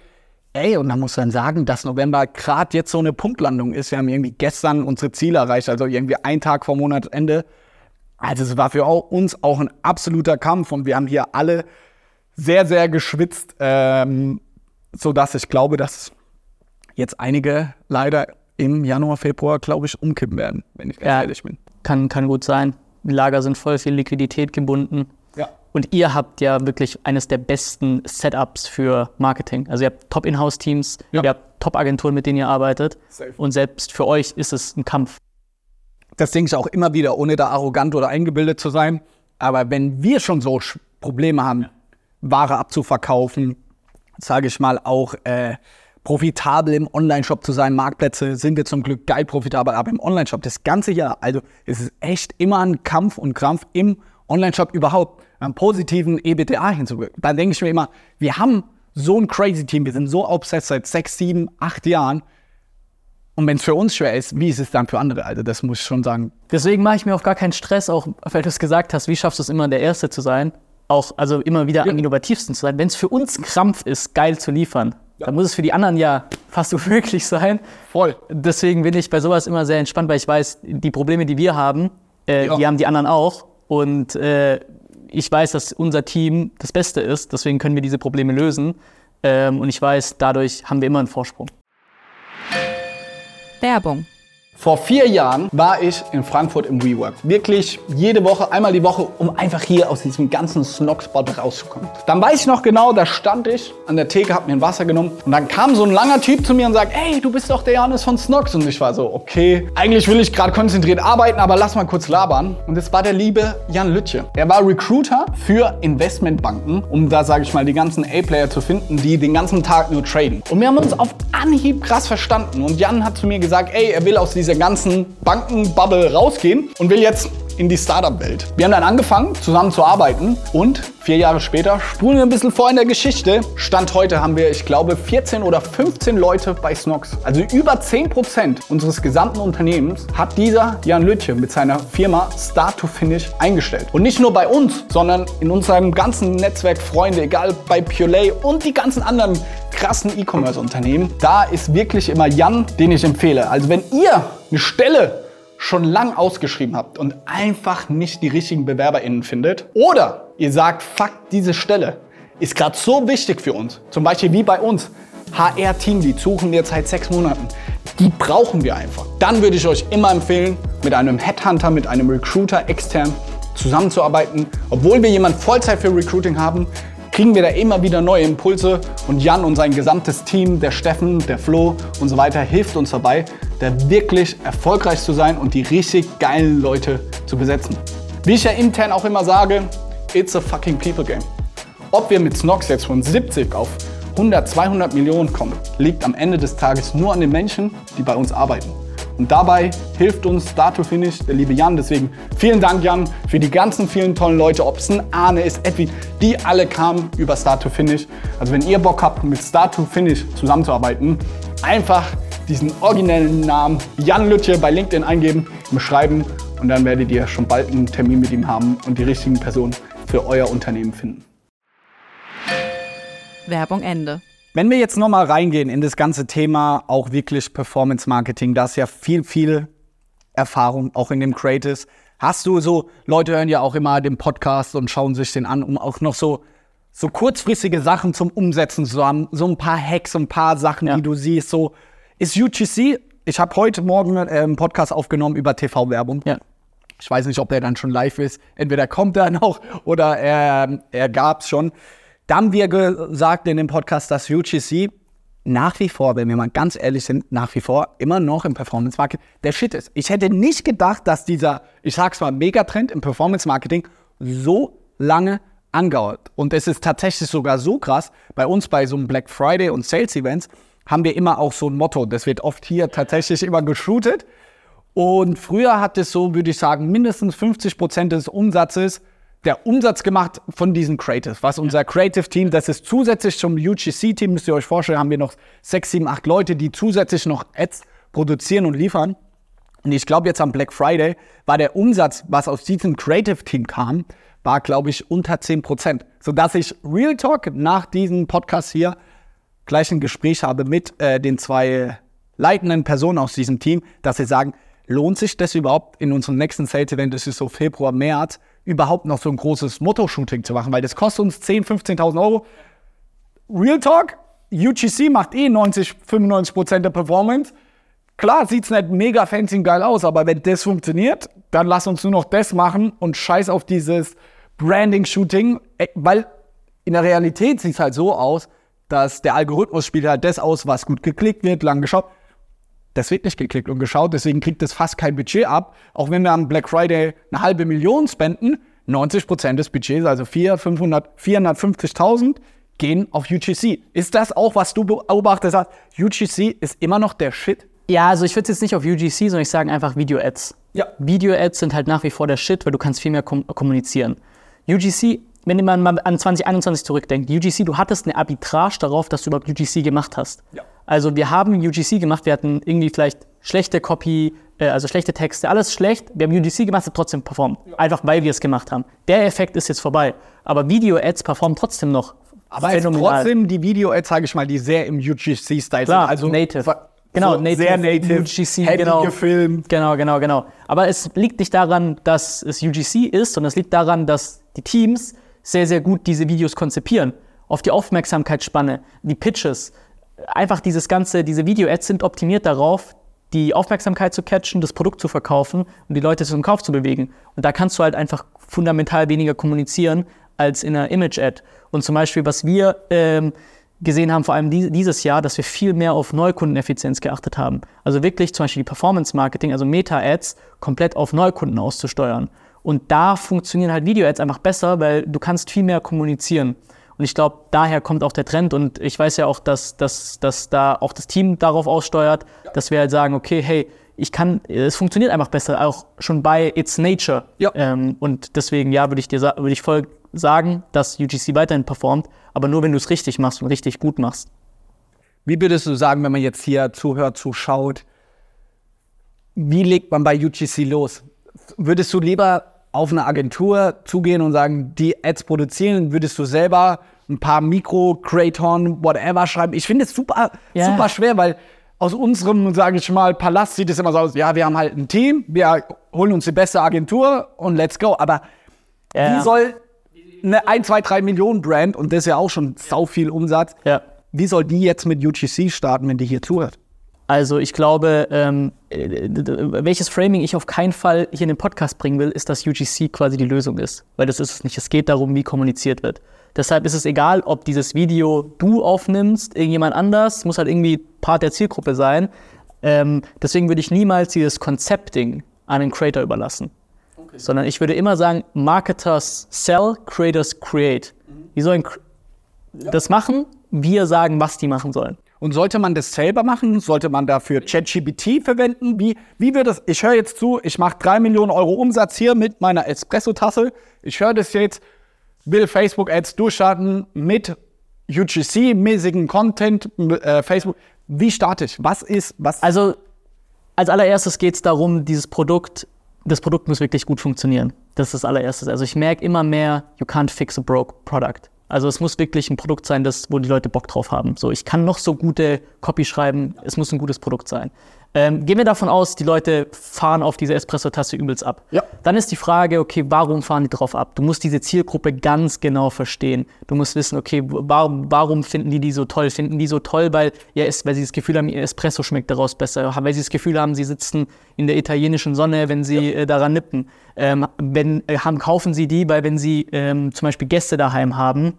Und dann muss man sagen, dass November gerade jetzt so eine Punktlandung ist. Wir haben irgendwie gestern unsere Ziele erreicht, also irgendwie einen Tag vor Monatsende. Also es war für uns auch ein absoluter Kampf und wir haben hier alle sehr, sehr geschwitzt, sodass ich glaube, dass jetzt einige leider im Januar, Februar, glaube ich, umkippen werden, wenn ich ganz ehrlich bin. Kann gut sein. Die Lager sind voll viel Liquidität gebunden. Ja. Und ihr habt ja wirklich eines der besten Setups für Marketing. Also ihr habt Top-Inhouse-Teams, ihr habt Top-Agenturen, mit denen ihr arbeitet. Safe. Und selbst für euch ist es ein Kampf. Das denke ich auch immer wieder, ohne da arrogant oder eingebildet zu sein. Aber wenn wir schon so Probleme haben, Ware abzuverkaufen, sage ich mal auch profitabel im Onlineshop zu sein, Marktplätze sind wir zum Glück geil profitabel, aber im Onlineshop das ganze Jahr, also es ist echt immer ein Kampf und Krampf im Onlineshop überhaupt einen positiven EBITDA hinzubekommen. Dann denke ich mir immer, wir haben so ein crazy Team, wir sind so obsessed seit 6, 7, 8 Jahren. Und wenn es für uns schwer ist, wie ist es dann für andere? Also das muss ich schon sagen. Deswegen mache ich mir auch gar keinen Stress, auch weil du es gesagt hast, wie schaffst du es immer, der Erste zu sein? Auch, also immer wieder am innovativsten zu sein. Wenn es für uns Krampf ist, geil zu liefern, dann muss es für die anderen ja fast unmöglich sein. Voll. Deswegen bin ich bei sowas immer sehr entspannt, weil ich weiß, die Probleme, die wir haben, die haben die anderen auch. Und ich weiß, dass unser Team das Beste ist. Deswegen können wir diese Probleme lösen. Und ich weiß, dadurch haben wir immer einen Vorsprung. Werbung. Vor 4 Jahren war ich in Frankfurt im WeWork. Wirklich jede Woche, einmal die Woche, um einfach hier aus diesem ganzen Snog-Spot rauszukommen. Dann weiß ich noch genau, da stand ich an der Theke, hab mir ein Wasser genommen und dann kam so ein langer Typ zu mir und sagt, ey, du bist doch der Janis von Snogs. Und ich war so, okay, eigentlich will ich gerade konzentriert arbeiten, aber lass mal kurz labern. Und es war der liebe Jan Lütje. Er war Recruiter für Investmentbanken, um da, sage ich mal, die ganzen A-Player zu finden, die den ganzen Tag nur traden. Und wir haben uns auf Anhieb krass verstanden. Und Jan hat zu mir gesagt, ey, er will aus dieser ganzen Bankenbubble rausgehen und will jetzt in die Startup-Welt. Wir haben dann angefangen, zusammen zu arbeiten und 4 Jahre später, spulen wir ein bisschen vor in der Geschichte, Stand heute haben wir, ich glaube, 14 oder 15 Leute bei Snogs. Also über 10% unseres gesamten Unternehmens hat dieser Jan Lütje mit seiner Firma Start to Finish eingestellt. Und nicht nur bei uns, sondern in unserem ganzen Netzwerk Freunde, egal bei Purelay und die ganzen anderen krassen E-Commerce-Unternehmen. Da ist wirklich immer Jan, den ich empfehle. Also wenn ihr eine Stelle schon lang ausgeschrieben habt und einfach nicht die richtigen BewerberInnen findet oder ihr sagt, fuck, diese Stelle ist gerade so wichtig für uns, zum Beispiel wie bei uns, HR-Team, die suchen wir seit 6 Monaten, die brauchen wir einfach. Dann würde ich euch immer empfehlen, mit einem Headhunter, mit einem Recruiter extern zusammenzuarbeiten. Obwohl wir jemanden Vollzeit für Recruiting haben, kriegen wir da immer wieder neue Impulse und Jan und sein gesamtes Team, der Steffen, der Flo und so weiter, hilft uns dabei, da wirklich erfolgreich zu sein und die richtig geilen Leute zu besetzen. Wie ich ja intern auch immer sage, it's a fucking people game. Ob wir mit Snogs jetzt von 70 auf 100, 200 Millionen kommen, liegt am Ende des Tages nur an den Menschen, die bei uns arbeiten. Und dabei hilft uns Start to Finish der liebe Jan. Deswegen vielen Dank, Jan, für die ganzen vielen tollen Leute, ob es ein Arne ist, Edwin, die alle kamen über Start to Finish. Also wenn ihr Bock habt, mit Start to Finish zusammenzuarbeiten, einfach diesen originellen Namen Jan Lütje bei LinkedIn eingeben, beschreiben und dann werdet ihr schon bald einen Termin mit ihm haben und die richtigen Personen für euer Unternehmen finden. Werbung Ende. Wenn wir jetzt nochmal reingehen in das ganze Thema, auch wirklich Performance Marketing, da ist ja viel Erfahrung, auch in dem Creatives. Hast du so, Leute hören ja auch immer den Podcast und schauen sich den an, um auch noch so kurzfristige Sachen zum Umsetzen zu haben, so ein paar Hacks, ein paar Sachen, die du siehst, so ist UGC, ich habe heute Morgen einen Podcast aufgenommen über TV-Werbung. Ja. Ich weiß nicht, ob der dann schon live ist, entweder kommt er noch oder er gab's schon. Da haben wir gesagt in dem Podcast, dass UGC nach wie vor, wenn wir mal ganz ehrlich sind, nach wie vor immer noch im Performance-Marketing der Shit ist. Ich hätte nicht gedacht, dass dieser, ich sag's mal, Megatrend im Performance-Marketing so lange andauert. Und es ist tatsächlich sogar so krass, bei uns bei so einem Black Friday und Sales-Events haben wir immer auch so ein Motto, das wird oft hier tatsächlich immer geshootet. Und früher hat es so, würde ich sagen, mindestens 50% des Umsatzes der Umsatz gemacht von diesen Creatives. Was unser Creative-Team, das ist zusätzlich zum UGC-Team, müsst ihr euch vorstellen, haben wir noch 6, 7, 8 Leute, die zusätzlich noch Ads produzieren und liefern. Und ich glaube, jetzt am Black Friday war der Umsatz, was aus diesem Creative-Team kam, war, glaube ich, unter 10%. Sodass ich Real Talk nach diesem Podcast hier gleich ein Gespräch habe mit den 2 leitenden Personen aus diesem Team, dass sie sagen, lohnt sich das überhaupt in unserem nächsten Sales-Event, das ist so Februar, März, überhaupt noch so ein großes Motto-Shooting zu machen, weil das kostet uns 10.000, 15.000 Euro. Real Talk, UGC macht 90-95% der Performance. Klar, sieht's nicht mega fancy und geil aus, aber wenn das funktioniert, dann lass uns nur noch das machen und scheiß auf dieses Branding-Shooting, weil in der Realität sieht's halt so aus, dass der Algorithmus spielt halt das aus, was gut geklickt wird, lang geschaut. Das wird nicht geklickt und geschaut, deswegen kriegt das fast kein Budget ab. Auch wenn wir am Black Friday 500.000 spenden, 90% des Budgets, also 450.000, gehen auf UGC. Ist das auch, was du beobachtest? UGC ist immer noch der Shit? Ja, also ich würde jetzt nicht auf UGC, sondern ich sage einfach Video-Ads. Ja. Video-Ads sind halt nach wie vor der Shit, weil du kannst viel mehr kommunizieren. UGC, wenn man mal an 2021 zurückdenkt, UGC, du hattest eine Arbitrage darauf, dass du überhaupt UGC gemacht hast. Ja. Also wir haben UGC gemacht, wir hatten irgendwie vielleicht schlechte Copy, also schlechte Texte, alles schlecht. Wir haben UGC gemacht, hat trotzdem performt. Ja. Einfach weil wir es gemacht haben. Der Effekt ist jetzt vorbei. Aber Video-Ads performen trotzdem noch. Aber trotzdem die Video-Ads, sage ich mal, die sehr im UGC-Style sind. Also native. Genau, so native, sehr native, UGC, genau, gefilmt. Genau. Aber es liegt nicht daran, dass es UGC ist, sondern es liegt daran, dass die Teams sehr, sehr gut diese Videos konzipieren. Auf die Aufmerksamkeitsspanne, die Pitches. Einfach diese Video-Ads sind optimiert darauf, die Aufmerksamkeit zu catchen, das Produkt zu verkaufen und die Leute zum Kauf zu bewegen. Und da kannst du halt einfach fundamental weniger kommunizieren als in einer Image-Ad. Und zum Beispiel, was wir gesehen haben, vor allem dieses Jahr, dass wir viel mehr auf Neukundeneffizienz geachtet haben. Also wirklich zum Beispiel die Performance-Marketing, also Meta-Ads, komplett auf Neukunden auszusteuern. Und da funktionieren halt Video-Ads einfach besser, weil du kannst viel mehr kommunizieren. Und ich glaube, daher kommt auch der Trend. Und ich weiß ja auch, dass da auch das Team darauf aussteuert, dass wir halt sagen, okay, hey, es funktioniert einfach besser, auch schon bei It's Nature. Ja. Und deswegen, ja, würde ich voll sagen, dass UGC weiterhin performt, aber nur, wenn du es richtig machst und richtig gut machst. Wie würdest du sagen, wenn man jetzt hier zuhört, zuschaut, wie legt man bei UGC los? Würdest du lieber auf eine Agentur zugehen und sagen, die Ads produzieren, würdest du selber ein paar Mikro-Creatoren, whatever schreiben? Ich finde es super schwer, weil aus unserem, sage ich mal, Palast sieht es immer so aus, ja, wir haben halt ein Team, wir holen uns die beste Agentur und let's go. Aber wie soll eine 1, 2, 3 Millionen Brand, und das ist ja auch schon sau viel Umsatz, wie soll die jetzt mit UGC starten, wenn die hier zuhört? Also ich glaube, welches Framing ich auf keinen Fall hier in den Podcast bringen will, ist, dass UGC quasi die Lösung ist. Weil das ist es nicht. Es geht darum, wie kommuniziert wird. Deshalb ist es egal, ob dieses Video du aufnimmst, irgendjemand anders, muss halt irgendwie Part der Zielgruppe sein. Deswegen würde ich niemals dieses Concepting an den Creator überlassen. Okay. Sondern ich würde immer sagen, Marketers sell, Creators create. Die sollen das machen, wir sagen, was die machen sollen. Und sollte man das selber machen? Sollte man dafür ChatGPT verwenden? Wie wird das? Ich höre jetzt zu, ich mache 3 Millionen Euro Umsatz hier mit meiner Espresso-Tasse. Ich höre das jetzt, will Facebook-Ads durchstarten mit UGC-mäßigen Content, Facebook. Wie starte ich? Was? Also, als allererstes geht es darum, das Produkt muss wirklich gut funktionieren. Das ist das allererstes. Also ich merke immer mehr, you can't fix a broke product. Also es muss wirklich ein Produkt sein, wo die Leute Bock drauf haben. So, ich kann noch so gute Copy schreiben, es muss ein gutes Produkt sein. Gehen wir davon aus, die Leute fahren auf diese Espresso-Tasse übelst ab. Ja. Dann ist die Frage, okay, warum fahren die drauf ab? Du musst diese Zielgruppe ganz genau verstehen. Du musst wissen, okay, warum finden die so toll? Finden die so toll, weil sie das Gefühl haben, ihr Espresso schmeckt daraus besser. Weil sie das Gefühl haben, sie sitzen in der italienischen Sonne, wenn sie daran nippen. Kaufen sie die, weil wenn sie zum Beispiel Gäste daheim haben,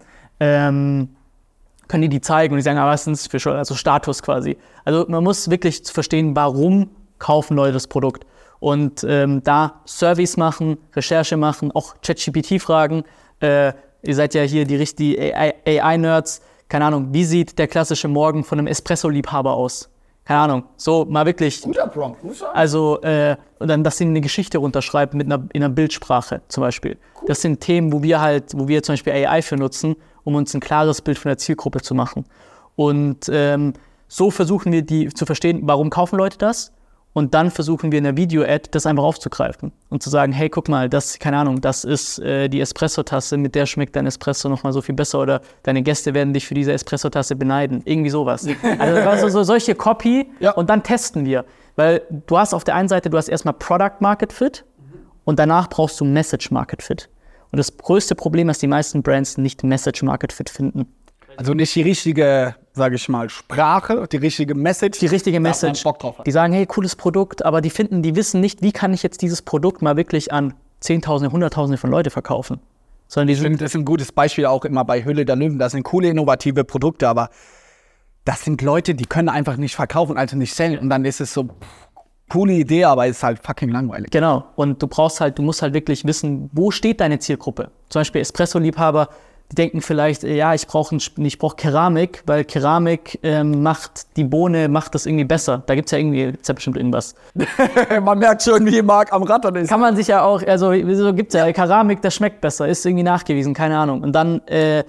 können die zeigen und die sagen, was ist das für also Status quasi. Also man muss wirklich verstehen, warum kaufen Leute das Produkt. Und da Surveys machen, Recherche machen, auch ChatGPT fragen. Ihr seid ja hier die richtigen AI-Nerds. Keine Ahnung, wie sieht der klassische Morgen von einem Espresso-Liebhaber aus? Keine Ahnung, so mal wirklich. Guter Prompt, also, und dann, dass sie eine Geschichte runterschreibt in einer Bildsprache zum Beispiel. Cool. Das sind Themen, wo wir zum Beispiel AI für nutzen, um uns ein klares Bild von der Zielgruppe zu machen. Und so versuchen wir zu verstehen, warum kaufen Leute das? Und dann versuchen wir in der Video-Ad das einfach aufzugreifen und zu sagen, hey, guck mal, das, keine Ahnung, das ist die Espresso-Tasse, mit der schmeckt dein Espresso nochmal so viel besser oder deine Gäste werden dich für diese Espresso-Tasse beneiden. Irgendwie sowas. Also solche Copy und dann testen wir. Weil du hast auf der einen Seite, du hast erstmal Product Market Fit und danach brauchst du Message Market Fit. Und das größte Problem ist, dass die meisten Brands nicht Message Market Fit finden. Also nicht die richtige, sage ich mal, Sprache, die richtige Message. Die richtige Message. Bock drauf hat. Die sagen, hey, cooles Produkt, aber die wissen nicht, wie kann ich jetzt dieses Produkt mal wirklich an Zehntausende, Hunderttausende von Leute verkaufen. Sondern die Ich finde, das ist ein gutes Beispiel auch immer bei Höhle der Löwen. Das sind coole, innovative Produkte, aber das sind Leute, die können einfach nicht verkaufen, also nicht sellen. Und dann ist es so, coole Idee, aber ist halt fucking langweilig. Genau. Und du musst halt wirklich wissen, wo steht deine Zielgruppe. Zum Beispiel Espresso-Liebhaber, die denken vielleicht, ja, ich brauche Keramik, weil Keramik macht das irgendwie besser. Da gibt's ja bestimmt irgendwas. Man merkt schon, wie Marc am Rattern ist. Kann man sich ja auch, also wieso gibt's ja Keramik, das schmeckt besser, ist irgendwie nachgewiesen, keine Ahnung. Und dann,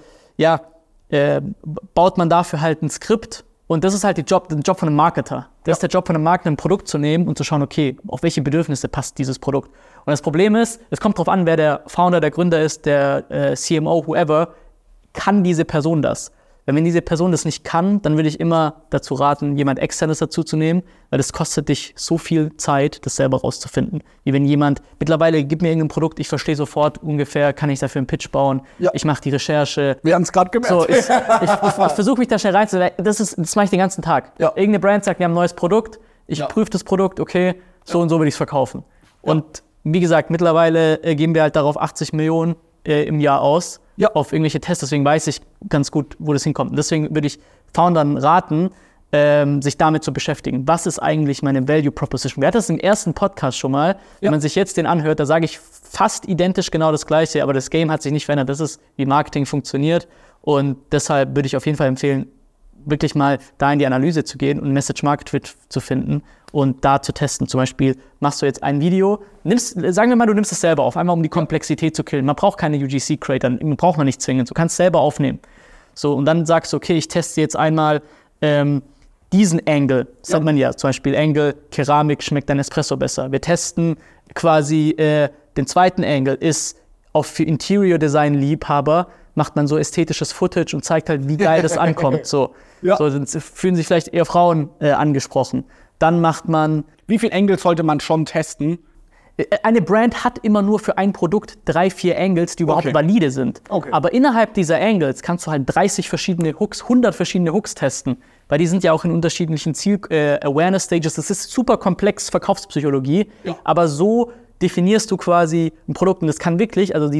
baut man dafür halt ein Skript. Und das ist halt der Job von einem Marketer. Das ist der Job von einem Marketer, ein Produkt zu nehmen und zu schauen, okay, auf welche Bedürfnisse passt dieses Produkt. Und das Problem ist, es kommt drauf an, wer der Founder, der Gründer ist, der CMO, whoever, kann diese Person das. Wenn diese Person das nicht kann, dann würde ich immer dazu raten, jemand Externes dazu zu nehmen, weil das kostet dich so viel Zeit, das selber rauszufinden. Wie wenn jemand, mittlerweile, gib mir irgendein Produkt, ich verstehe sofort ungefähr, kann ich dafür einen Pitch bauen, ich mache die Recherche. Wir haben es gerade gemerkt. So, ich versuche mich da schnell reinzusetzen, das mache ich den ganzen Tag. Ja. Irgendeine Brand sagt, wir haben ein neues Produkt, ich prüfe das Produkt, okay, so und so will ich es verkaufen. Ja. Und wie gesagt, mittlerweile geben wir halt darauf 80 Millionen im Jahr aus. Auf irgendwelche Tests, deswegen weiß ich ganz gut, wo das hinkommt. Und deswegen würde ich Foundern raten, sich damit zu beschäftigen. Was ist eigentlich meine Value Proposition? Wir hatten das im ersten Podcast schon mal. Wenn man sich jetzt den anhört, da sage ich fast identisch genau das Gleiche, aber das Game hat sich nicht verändert. Das ist, wie Marketing funktioniert. Und deshalb würde ich auf jeden Fall empfehlen, wirklich mal da in die Analyse zu gehen und Message Market Fit zu finden und da zu testen. Zum Beispiel machst du jetzt ein Video, sagen wir mal, du nimmst es selber auf, einmal um die Komplexität zu killen. Man braucht keine UGC-Creator, braucht man nicht zwingend. Du kannst es selber aufnehmen. So, und dann sagst du, okay, ich teste jetzt einmal diesen Angle. Das nennt man ja zum Beispiel Angle, Keramik schmeckt dein Espresso besser. Wir testen quasi den zweiten Angle, ist auch für Interior Design Liebhaber, macht man so ästhetisches Footage und zeigt halt, wie geil das ankommt. So fühlen sich vielleicht eher Frauen angesprochen. Dann macht man... Wie viel Angles sollte man schon testen? Eine Brand hat immer nur für ein Produkt 3-4 Angles, die überhaupt valide sind. Okay. Aber innerhalb dieser Angles kannst du halt 30 verschiedene Hooks, 100 verschiedene Hooks testen. Weil die sind ja auch in unterschiedlichen Awareness-Stages. Das ist super komplex Verkaufspsychologie. Ja. Aber so definierst du quasi ein Produkt. Und das kann wirklich, also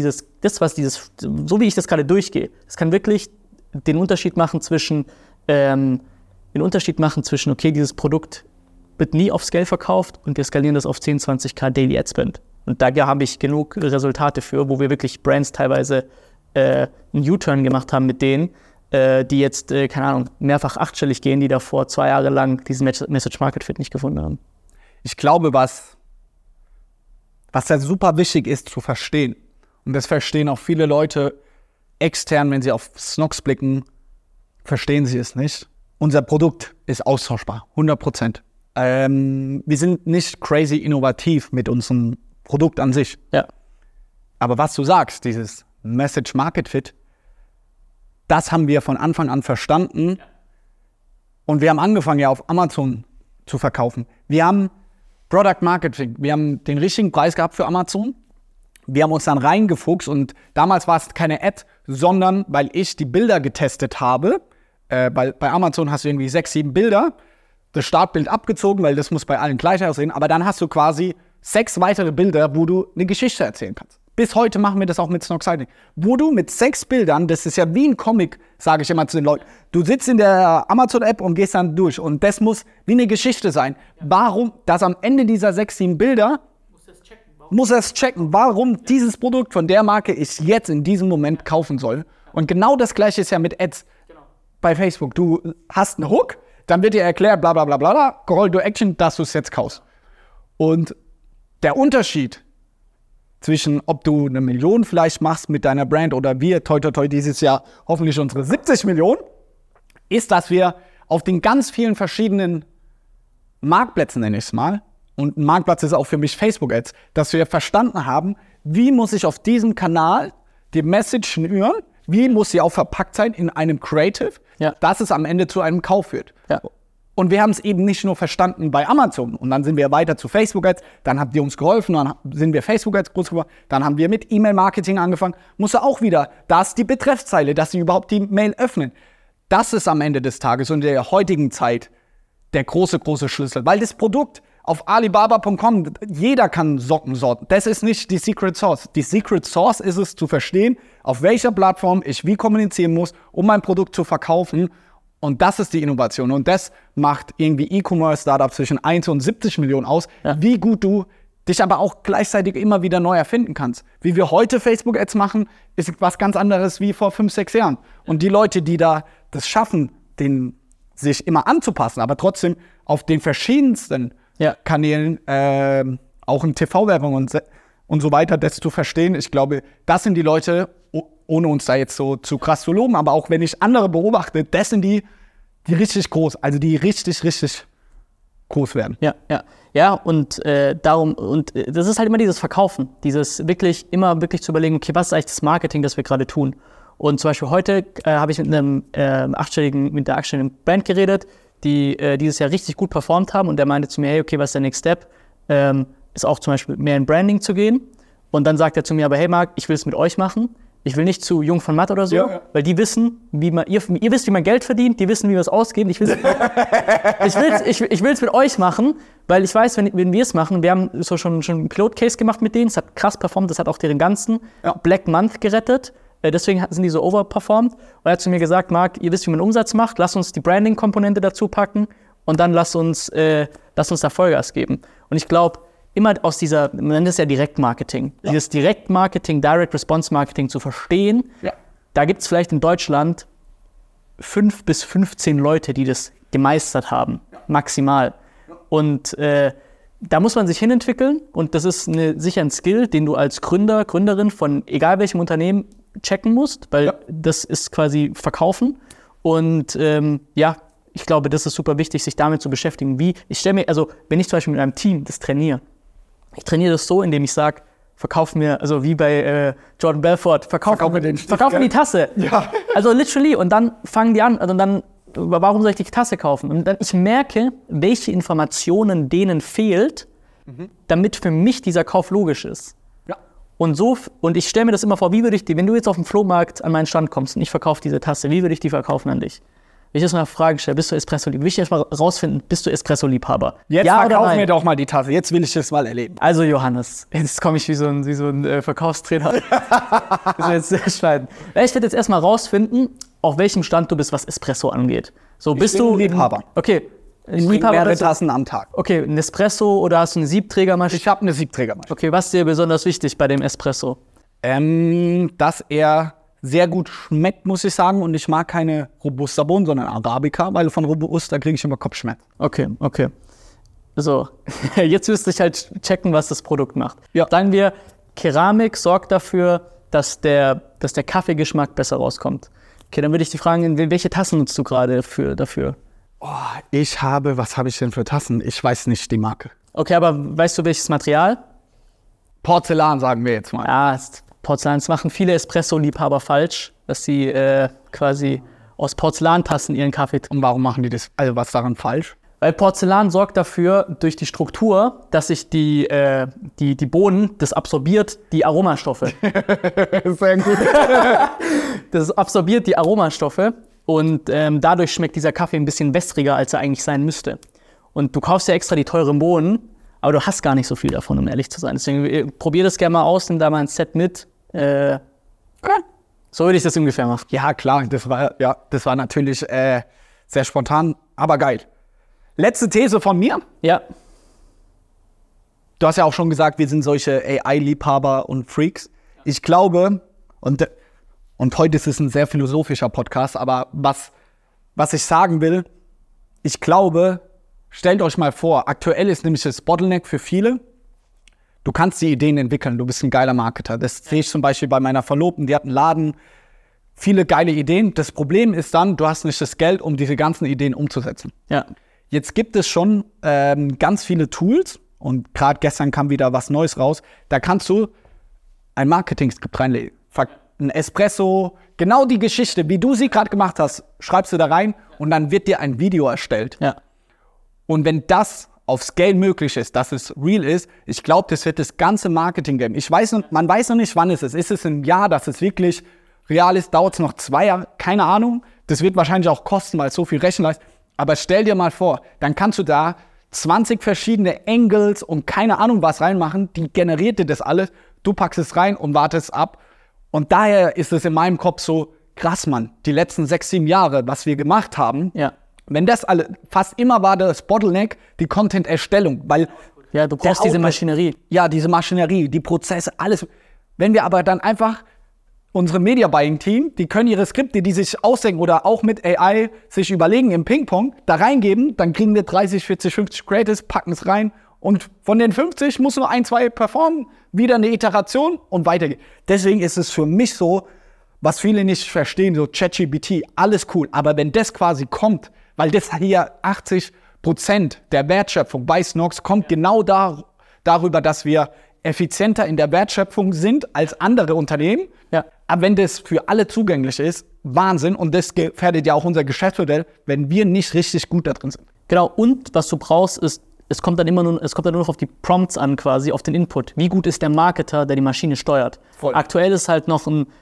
so wie ich das gerade durchgehe, das kann wirklich den Unterschied machen zwischen, okay, dieses Produkt wird nie auf Scale verkauft und wir skalieren das auf 10, 20k Daily Ad Spend. Und da habe ich genug Resultate für, wo wir wirklich Brands teilweise einen U-Turn gemacht haben mit denen, die jetzt, keine Ahnung, mehrfach achtstellig gehen, die davor 2 Jahre lang diesen Message Market Fit nicht gefunden haben. Ich glaube, was da super wichtig ist zu verstehen, und das verstehen auch viele Leute extern, wenn sie auf Snox blicken, verstehen sie es nicht. Unser Produkt ist austauschbar, 100%. Wir sind nicht crazy innovativ mit unserem Produkt an sich. Ja. Aber was du sagst, dieses Message Market Fit, das haben wir von Anfang an verstanden. Ja. Und wir haben angefangen, ja auf Amazon zu verkaufen. Wir haben Product Marketing, wir haben den richtigen Preis gehabt für Amazon. Wir haben uns dann reingefuchst und damals war es keine Ad, sondern weil ich die Bilder getestet habe. Bei Amazon hast du irgendwie 6, 7 Bilder. Das Startbild abgezogen, weil das muss bei allen gleich aussehen. Aber dann hast du quasi 6 weitere Bilder, wo du eine Geschichte erzählen kannst. Bis heute machen wir das auch mit Snox Sighting. Wo du mit 6 Bildern, das ist ja wie ein Comic, sage ich immer zu den Leuten. Du sitzt in der Amazon-App und gehst dann durch. Und das muss wie eine Geschichte sein. Warum, dass am Ende dieser 6, 7 Bilder muss er es checken, warum dieses Produkt von der Marke ich jetzt in diesem Moment kaufen soll. Und genau das Gleiche ist ja mit Ads bei Facebook. Du hast einen Hook, dann wird dir erklärt, bla bla bla bla, Call to Action, dass du es jetzt kaufst. Und der Unterschied zwischen, ob du 1 Million vielleicht machst mit deiner Brand oder wir, toi toi toi, dieses Jahr hoffentlich unsere 70 Millionen, ist, dass wir auf den ganz vielen verschiedenen Marktplätzen, nenne ich es mal, und ein Marktplatz ist auch für mich Facebook-Ads, dass wir verstanden haben, wie muss ich auf diesem Kanal die Message schnüren, wie muss sie auch verpackt sein in einem Creative, dass es am Ende zu einem Kauf führt. Ja. Und wir haben es eben nicht nur verstanden bei Amazon. Und dann sind wir weiter zu Facebook-Ads, dann habt ihr uns geholfen, dann sind wir Facebook-Ads groß geworden, dann haben wir mit E-Mail-Marketing angefangen. Musste auch wieder, da ist die Betreffzeile, dass sie überhaupt die Mail öffnen. Das ist am Ende des Tages und in der heutigen Zeit der große Schlüssel. Weil das Produkt auf Alibaba.com, jeder kann Socken sorten. Das ist nicht die Secret Sauce. Die Secret Sauce ist es, zu verstehen, auf welcher Plattform ich wie kommunizieren muss, um mein Produkt zu verkaufen. Und das ist die Innovation. Und das macht irgendwie E-Commerce-Startups zwischen 1 und 70 Millionen aus, wie gut du dich aber auch gleichzeitig immer wieder neu erfinden kannst. Wie wir heute Facebook-Ads machen, ist was ganz anderes wie vor 5, 6 Jahren. Und die Leute, die da das schaffen, sich immer anzupassen, aber trotzdem auf den verschiedensten Kanälen, auch in TV-Werbung und so weiter, das zu verstehen. Ich glaube, das sind die Leute, ohne uns da jetzt so zu krass zu loben, aber auch wenn ich andere beobachte, das sind die richtig groß, also die richtig groß werden. Ja, und darum, und das ist halt immer dieses Verkaufen, dieses immer wirklich zu überlegen, okay, was ist eigentlich das Marketing, das wir gerade tun? Und zum Beispiel heute habe ich mit der achtstelligen Brand geredet, die dieses Jahr richtig gut performt haben, und der meinte zu mir, hey, okay, was ist der Next Step? Ist auch zum Beispiel mehr in Branding zu gehen. Und dann sagt er zu mir, aber hey Marc, ich will es mit euch machen. Ich will nicht zu Jung von Matt oder so, weil die wissen, ihr wisst, wie man Geld verdient, die wissen, wie wir es ausgeben. Ich will es mit euch machen, weil ich weiß, wenn wir es machen, wir haben so schon einen Pilot-Case gemacht mit denen, es hat krass performt, das hat auch deren ganzen Black Month gerettet. Deswegen sind die so overperformed. Und er hat zu mir gesagt, Marc, ihr wisst, wie man Umsatz macht, lass uns die Branding-Komponente dazu packen und dann lass uns da Vollgas geben. Und ich glaube, immer aus dieser, man nennt es ja Direktmarketing, dieses Direktmarketing, Direct-Response-Marketing zu verstehen, da gibt es vielleicht in Deutschland 5 bis 15 Leute, die das gemeistert haben, maximal. Und da muss man sich hinentwickeln, und das ist sicher ein Skill, den du als Gründer, Gründerin von egal welchem Unternehmen checken musst, weil das ist quasi Verkaufen. Und ich glaube, das ist super wichtig, sich damit zu beschäftigen. Wenn ich zum Beispiel mit einem Team das trainiere, ich trainiere das so, indem ich sage, verkauf mir, also wie bei Jordan Belfort, verkauf mir die Tasse. Ja. Also literally, und dann fangen die an, also dann, warum soll ich die Tasse kaufen? Und dann, ich merke, welche Informationen denen fehlt, damit für mich dieser Kauf logisch ist. Ja. Und ich stelle mir das immer vor, wie würde ich wenn du jetzt auf dem Flohmarkt an meinen Stand kommst und ich verkaufe diese Tasse, wie würde ich die verkaufen an dich? Wenn ich jetzt mal Fragen stelle, bist du Espresso-Liebhaber? Will ich erst mal rausfinden, bist du Espresso-Liebhaber? Jetzt verkauf mir doch mal die Tasse, jetzt will ich das mal erleben. Also Johannes, jetzt komme ich wie so ein Verkaufstrainer. Jetzt sehr schneiden. Ich werde jetzt erstmal rausfinden, auf welchem Stand du bist, was Espresso angeht. So, bist du Liebhaber. Okay. Ich trinke mehrere Tassen am Tag. Okay, ein Espresso oder hast du eine Siebträgermaschine? Ich habe eine Siebträgermaschine. Okay, was ist dir besonders wichtig bei dem Espresso? Dass er sehr gut schmeckt, muss ich sagen. Und ich mag keine Robusta-Bohnen, sondern Arabica, weil von Robusta kriege ich immer Kopfschmerzen. Okay. So, jetzt müsste ich halt checken, was das Produkt macht. Ja. Sagen wir, Keramik sorgt dafür, dass der Kaffeegeschmack besser rauskommt. Okay, dann würde ich dich fragen, welche Tassen nutzt du gerade dafür? Was habe ich denn für Tassen? Ich weiß nicht die Marke. Okay, aber weißt du, welches Material? Porzellan, sagen wir jetzt mal. Ja, Porzellan. Das machen viele Espresso-Liebhaber falsch, dass sie quasi aus Porzellantassen ihren Kaffee trinken. Und warum machen die das? Also was daran falsch? Weil Porzellan sorgt dafür, durch die Struktur, dass sich die Bohnen, das absorbiert die Aromastoffe. Sehr gut. Das absorbiert die Aromastoffe und dadurch schmeckt dieser Kaffee ein bisschen wässriger, als er eigentlich sein müsste. Und du kaufst ja extra die teuren Bohnen, aber du hast gar nicht so viel davon, um ehrlich zu sein. Deswegen probier das gerne mal aus, nimm da mal ein Set mit. Okay. So würde ich das ungefähr machen. Ja, klar, das war natürlich sehr spontan, aber geil. Letzte These von mir. Ja. Du hast ja auch schon gesagt, wir sind solche AI-Liebhaber und Freaks. Ich glaube, und heute ist es ein sehr philosophischer Podcast, aber was ich sagen will, ich glaube, stellt euch mal vor, aktuell ist nämlich das Bottleneck für viele. Du kannst die Ideen entwickeln, du bist ein geiler Marketer. Das sehe ich zum Beispiel bei meiner Verlobten, die hat einen Laden, viele geile Ideen. Das Problem ist dann, du hast nicht das Geld, um diese ganzen Ideen umzusetzen. Ja. Jetzt gibt es schon ganz viele Tools und gerade gestern kam wieder was Neues raus, da kannst du ein Marketing-Skript reinlegen. Ein Espresso, genau die Geschichte, wie du sie gerade gemacht hast, schreibst du da rein und dann wird dir ein Video erstellt. Ja. Und wenn das auf Scale möglich ist, dass es real ist, ich glaube, das wird das ganze Marketing-Game. Man weiß noch nicht, wann es ist. Ist es ein Jahr, dass es wirklich real ist? Dauert es noch 2 Jahre? Keine Ahnung. Das wird wahrscheinlich auch kosten, weil es so viel Rechenleistung. Aber stell dir mal vor, dann kannst du da 20 verschiedene Angles und keine Ahnung was reinmachen. Die generiert dir das alles. Du packst es rein und wartest ab. Und daher ist es in meinem Kopf so, krass, Mann, die letzten 6, 7 Jahre, was wir gemacht haben, wenn das alle, fast immer war das Bottleneck, die Content-Erstellung, weil... Ja, du brauchst diese Maschinerie. Ja, diese Maschinerie, die Prozesse, alles. Wenn wir aber dann einfach unsere Media-Buying-Team, die können ihre Skripte, die sich ausdenken oder auch mit AI sich überlegen im Ping-Pong, da reingeben, dann kriegen wir 30, 40, 50 Creatives, packen es rein und von den 50 muss nur 1, 2 performen, wieder eine Iteration und weitergehen. Deswegen ist es für mich so, was viele nicht verstehen, so ChatGPT, alles cool, aber wenn das quasi kommt, weil das hier 80% der Wertschöpfung bei Snox kommt genau darüber, dass wir effizienter in der Wertschöpfung sind als andere Unternehmen. Ja. Aber wenn das für alle zugänglich ist, Wahnsinn. Und das gefährdet ja auch unser Geschäftsmodell, wenn wir nicht richtig gut da drin sind. Genau, und was du brauchst, ist, es kommt dann nur noch auf die Prompts an quasi, auf den Input. Wie gut ist der Marketer, der die Maschine steuert? Voll. Aktuell ist halt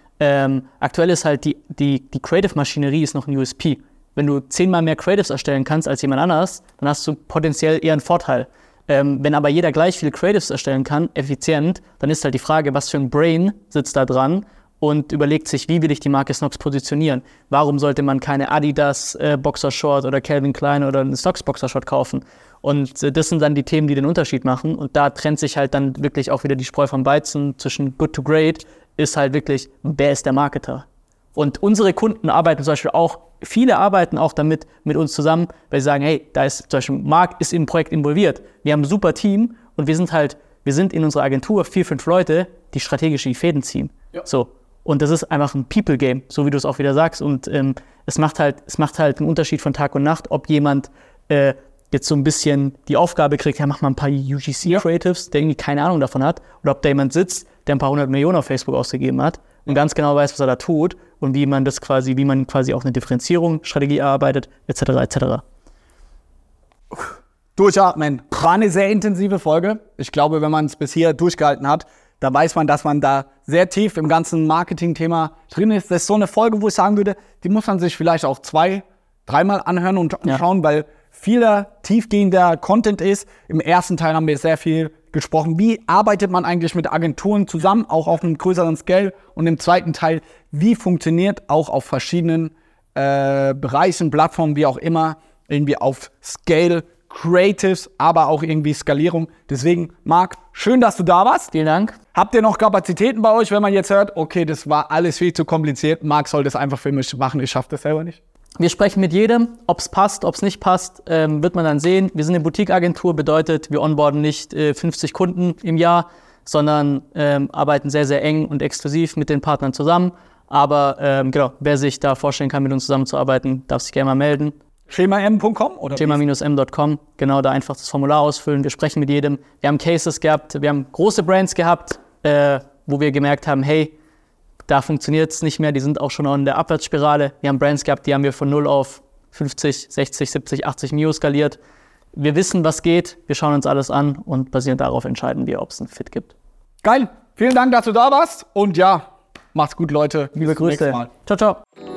die Creative-Maschinerie ist noch ein USP. Wenn du 10-mal mehr Creatives erstellen kannst als jemand anders, dann hast du potenziell eher einen Vorteil. Wenn aber jeder gleich viele Creatives erstellen kann, effizient, dann ist halt die Frage, was für ein Brain sitzt da dran und überlegt sich, wie will ich die Marke Snox positionieren? Warum sollte man keine Adidas Boxershort oder Calvin Klein oder einen Snox Boxershort kaufen? Und das sind dann die Themen, die den Unterschied machen. Und da trennt sich halt dann wirklich auch wieder die Spreu vom Weizen zwischen good to great, ist halt wirklich, wer ist der Marketer? Und unsere Kunden arbeiten zum Beispiel auch, viele arbeiten auch damit mit uns zusammen, weil sie sagen, hey, da ist zum Beispiel Marc ist im Projekt involviert. Wir haben ein super Team und wir sind in unserer Agentur 4, 5 Leute, die strategisch die Fäden ziehen. Ja. So. Und das ist einfach ein People-Game, so wie du es auch wieder sagst. Und es macht halt einen Unterschied von Tag und Nacht, ob jemand jetzt so ein bisschen die Aufgabe kriegt, ja, mach mal ein paar UGC-Creatives, der irgendwie keine Ahnung davon hat, oder ob da jemand sitzt, der ein paar 100 Millionen auf Facebook ausgegeben hat und ganz genau weiß, was er da tut und wie man quasi auch eine Differenzierung, Strategie erarbeitet, etc. etc. Durchatmen. War eine sehr intensive Folge. Ich glaube, wenn man es bis hier durchgehalten hat, da weiß man, dass man da sehr tief im ganzen Marketing-Thema drin ist. Das ist so eine Folge, wo ich sagen würde, die muss man sich vielleicht auch 2-3 Mal anhören und schauen, weil vieler tiefgehender Content ist. Im ersten Teil haben wir sehr viel gesprochen, wie arbeitet man eigentlich mit Agenturen zusammen, auch auf einem größeren Scale. Und im zweiten Teil, wie funktioniert auch auf verschiedenen Bereichen, Plattformen, wie auch immer, irgendwie auf Scale, Creatives, aber auch irgendwie Skalierung. Deswegen, Marc, schön, dass du da warst. Vielen Dank. Habt ihr noch Kapazitäten bei euch, wenn man jetzt hört, okay, das war alles viel zu kompliziert, Marc soll das einfach für mich machen, ich schaffe das selber nicht? Wir sprechen mit jedem, ob es passt, ob es nicht passt, wird man dann sehen. Wir sind eine Boutique-Agentur, bedeutet, wir onboarden nicht 50 Kunden im Jahr, sondern arbeiten sehr, sehr eng und exklusiv mit den Partnern zusammen. Aber genau, wer sich da vorstellen kann, mit uns zusammenzuarbeiten, darf sich gerne mal melden. Schema-m.com oder? Schema-m.com, genau, da einfach das Formular ausfüllen. Wir sprechen mit jedem. Wir haben Cases gehabt, wir haben große Brands gehabt, wo wir gemerkt haben, hey, da funktioniert es nicht mehr, die sind auch schon in der Abwärtsspirale. Wir haben Brands gehabt, die haben wir von 0 auf 50, 60, 70, 80 Mio skaliert. Wir wissen, was geht, wir schauen uns alles an und basierend darauf entscheiden wir, ob es einen Fit gibt. Geil, vielen Dank, dass du da warst und ja, macht's gut, Leute. Liebe Grüße. Ciao, ciao.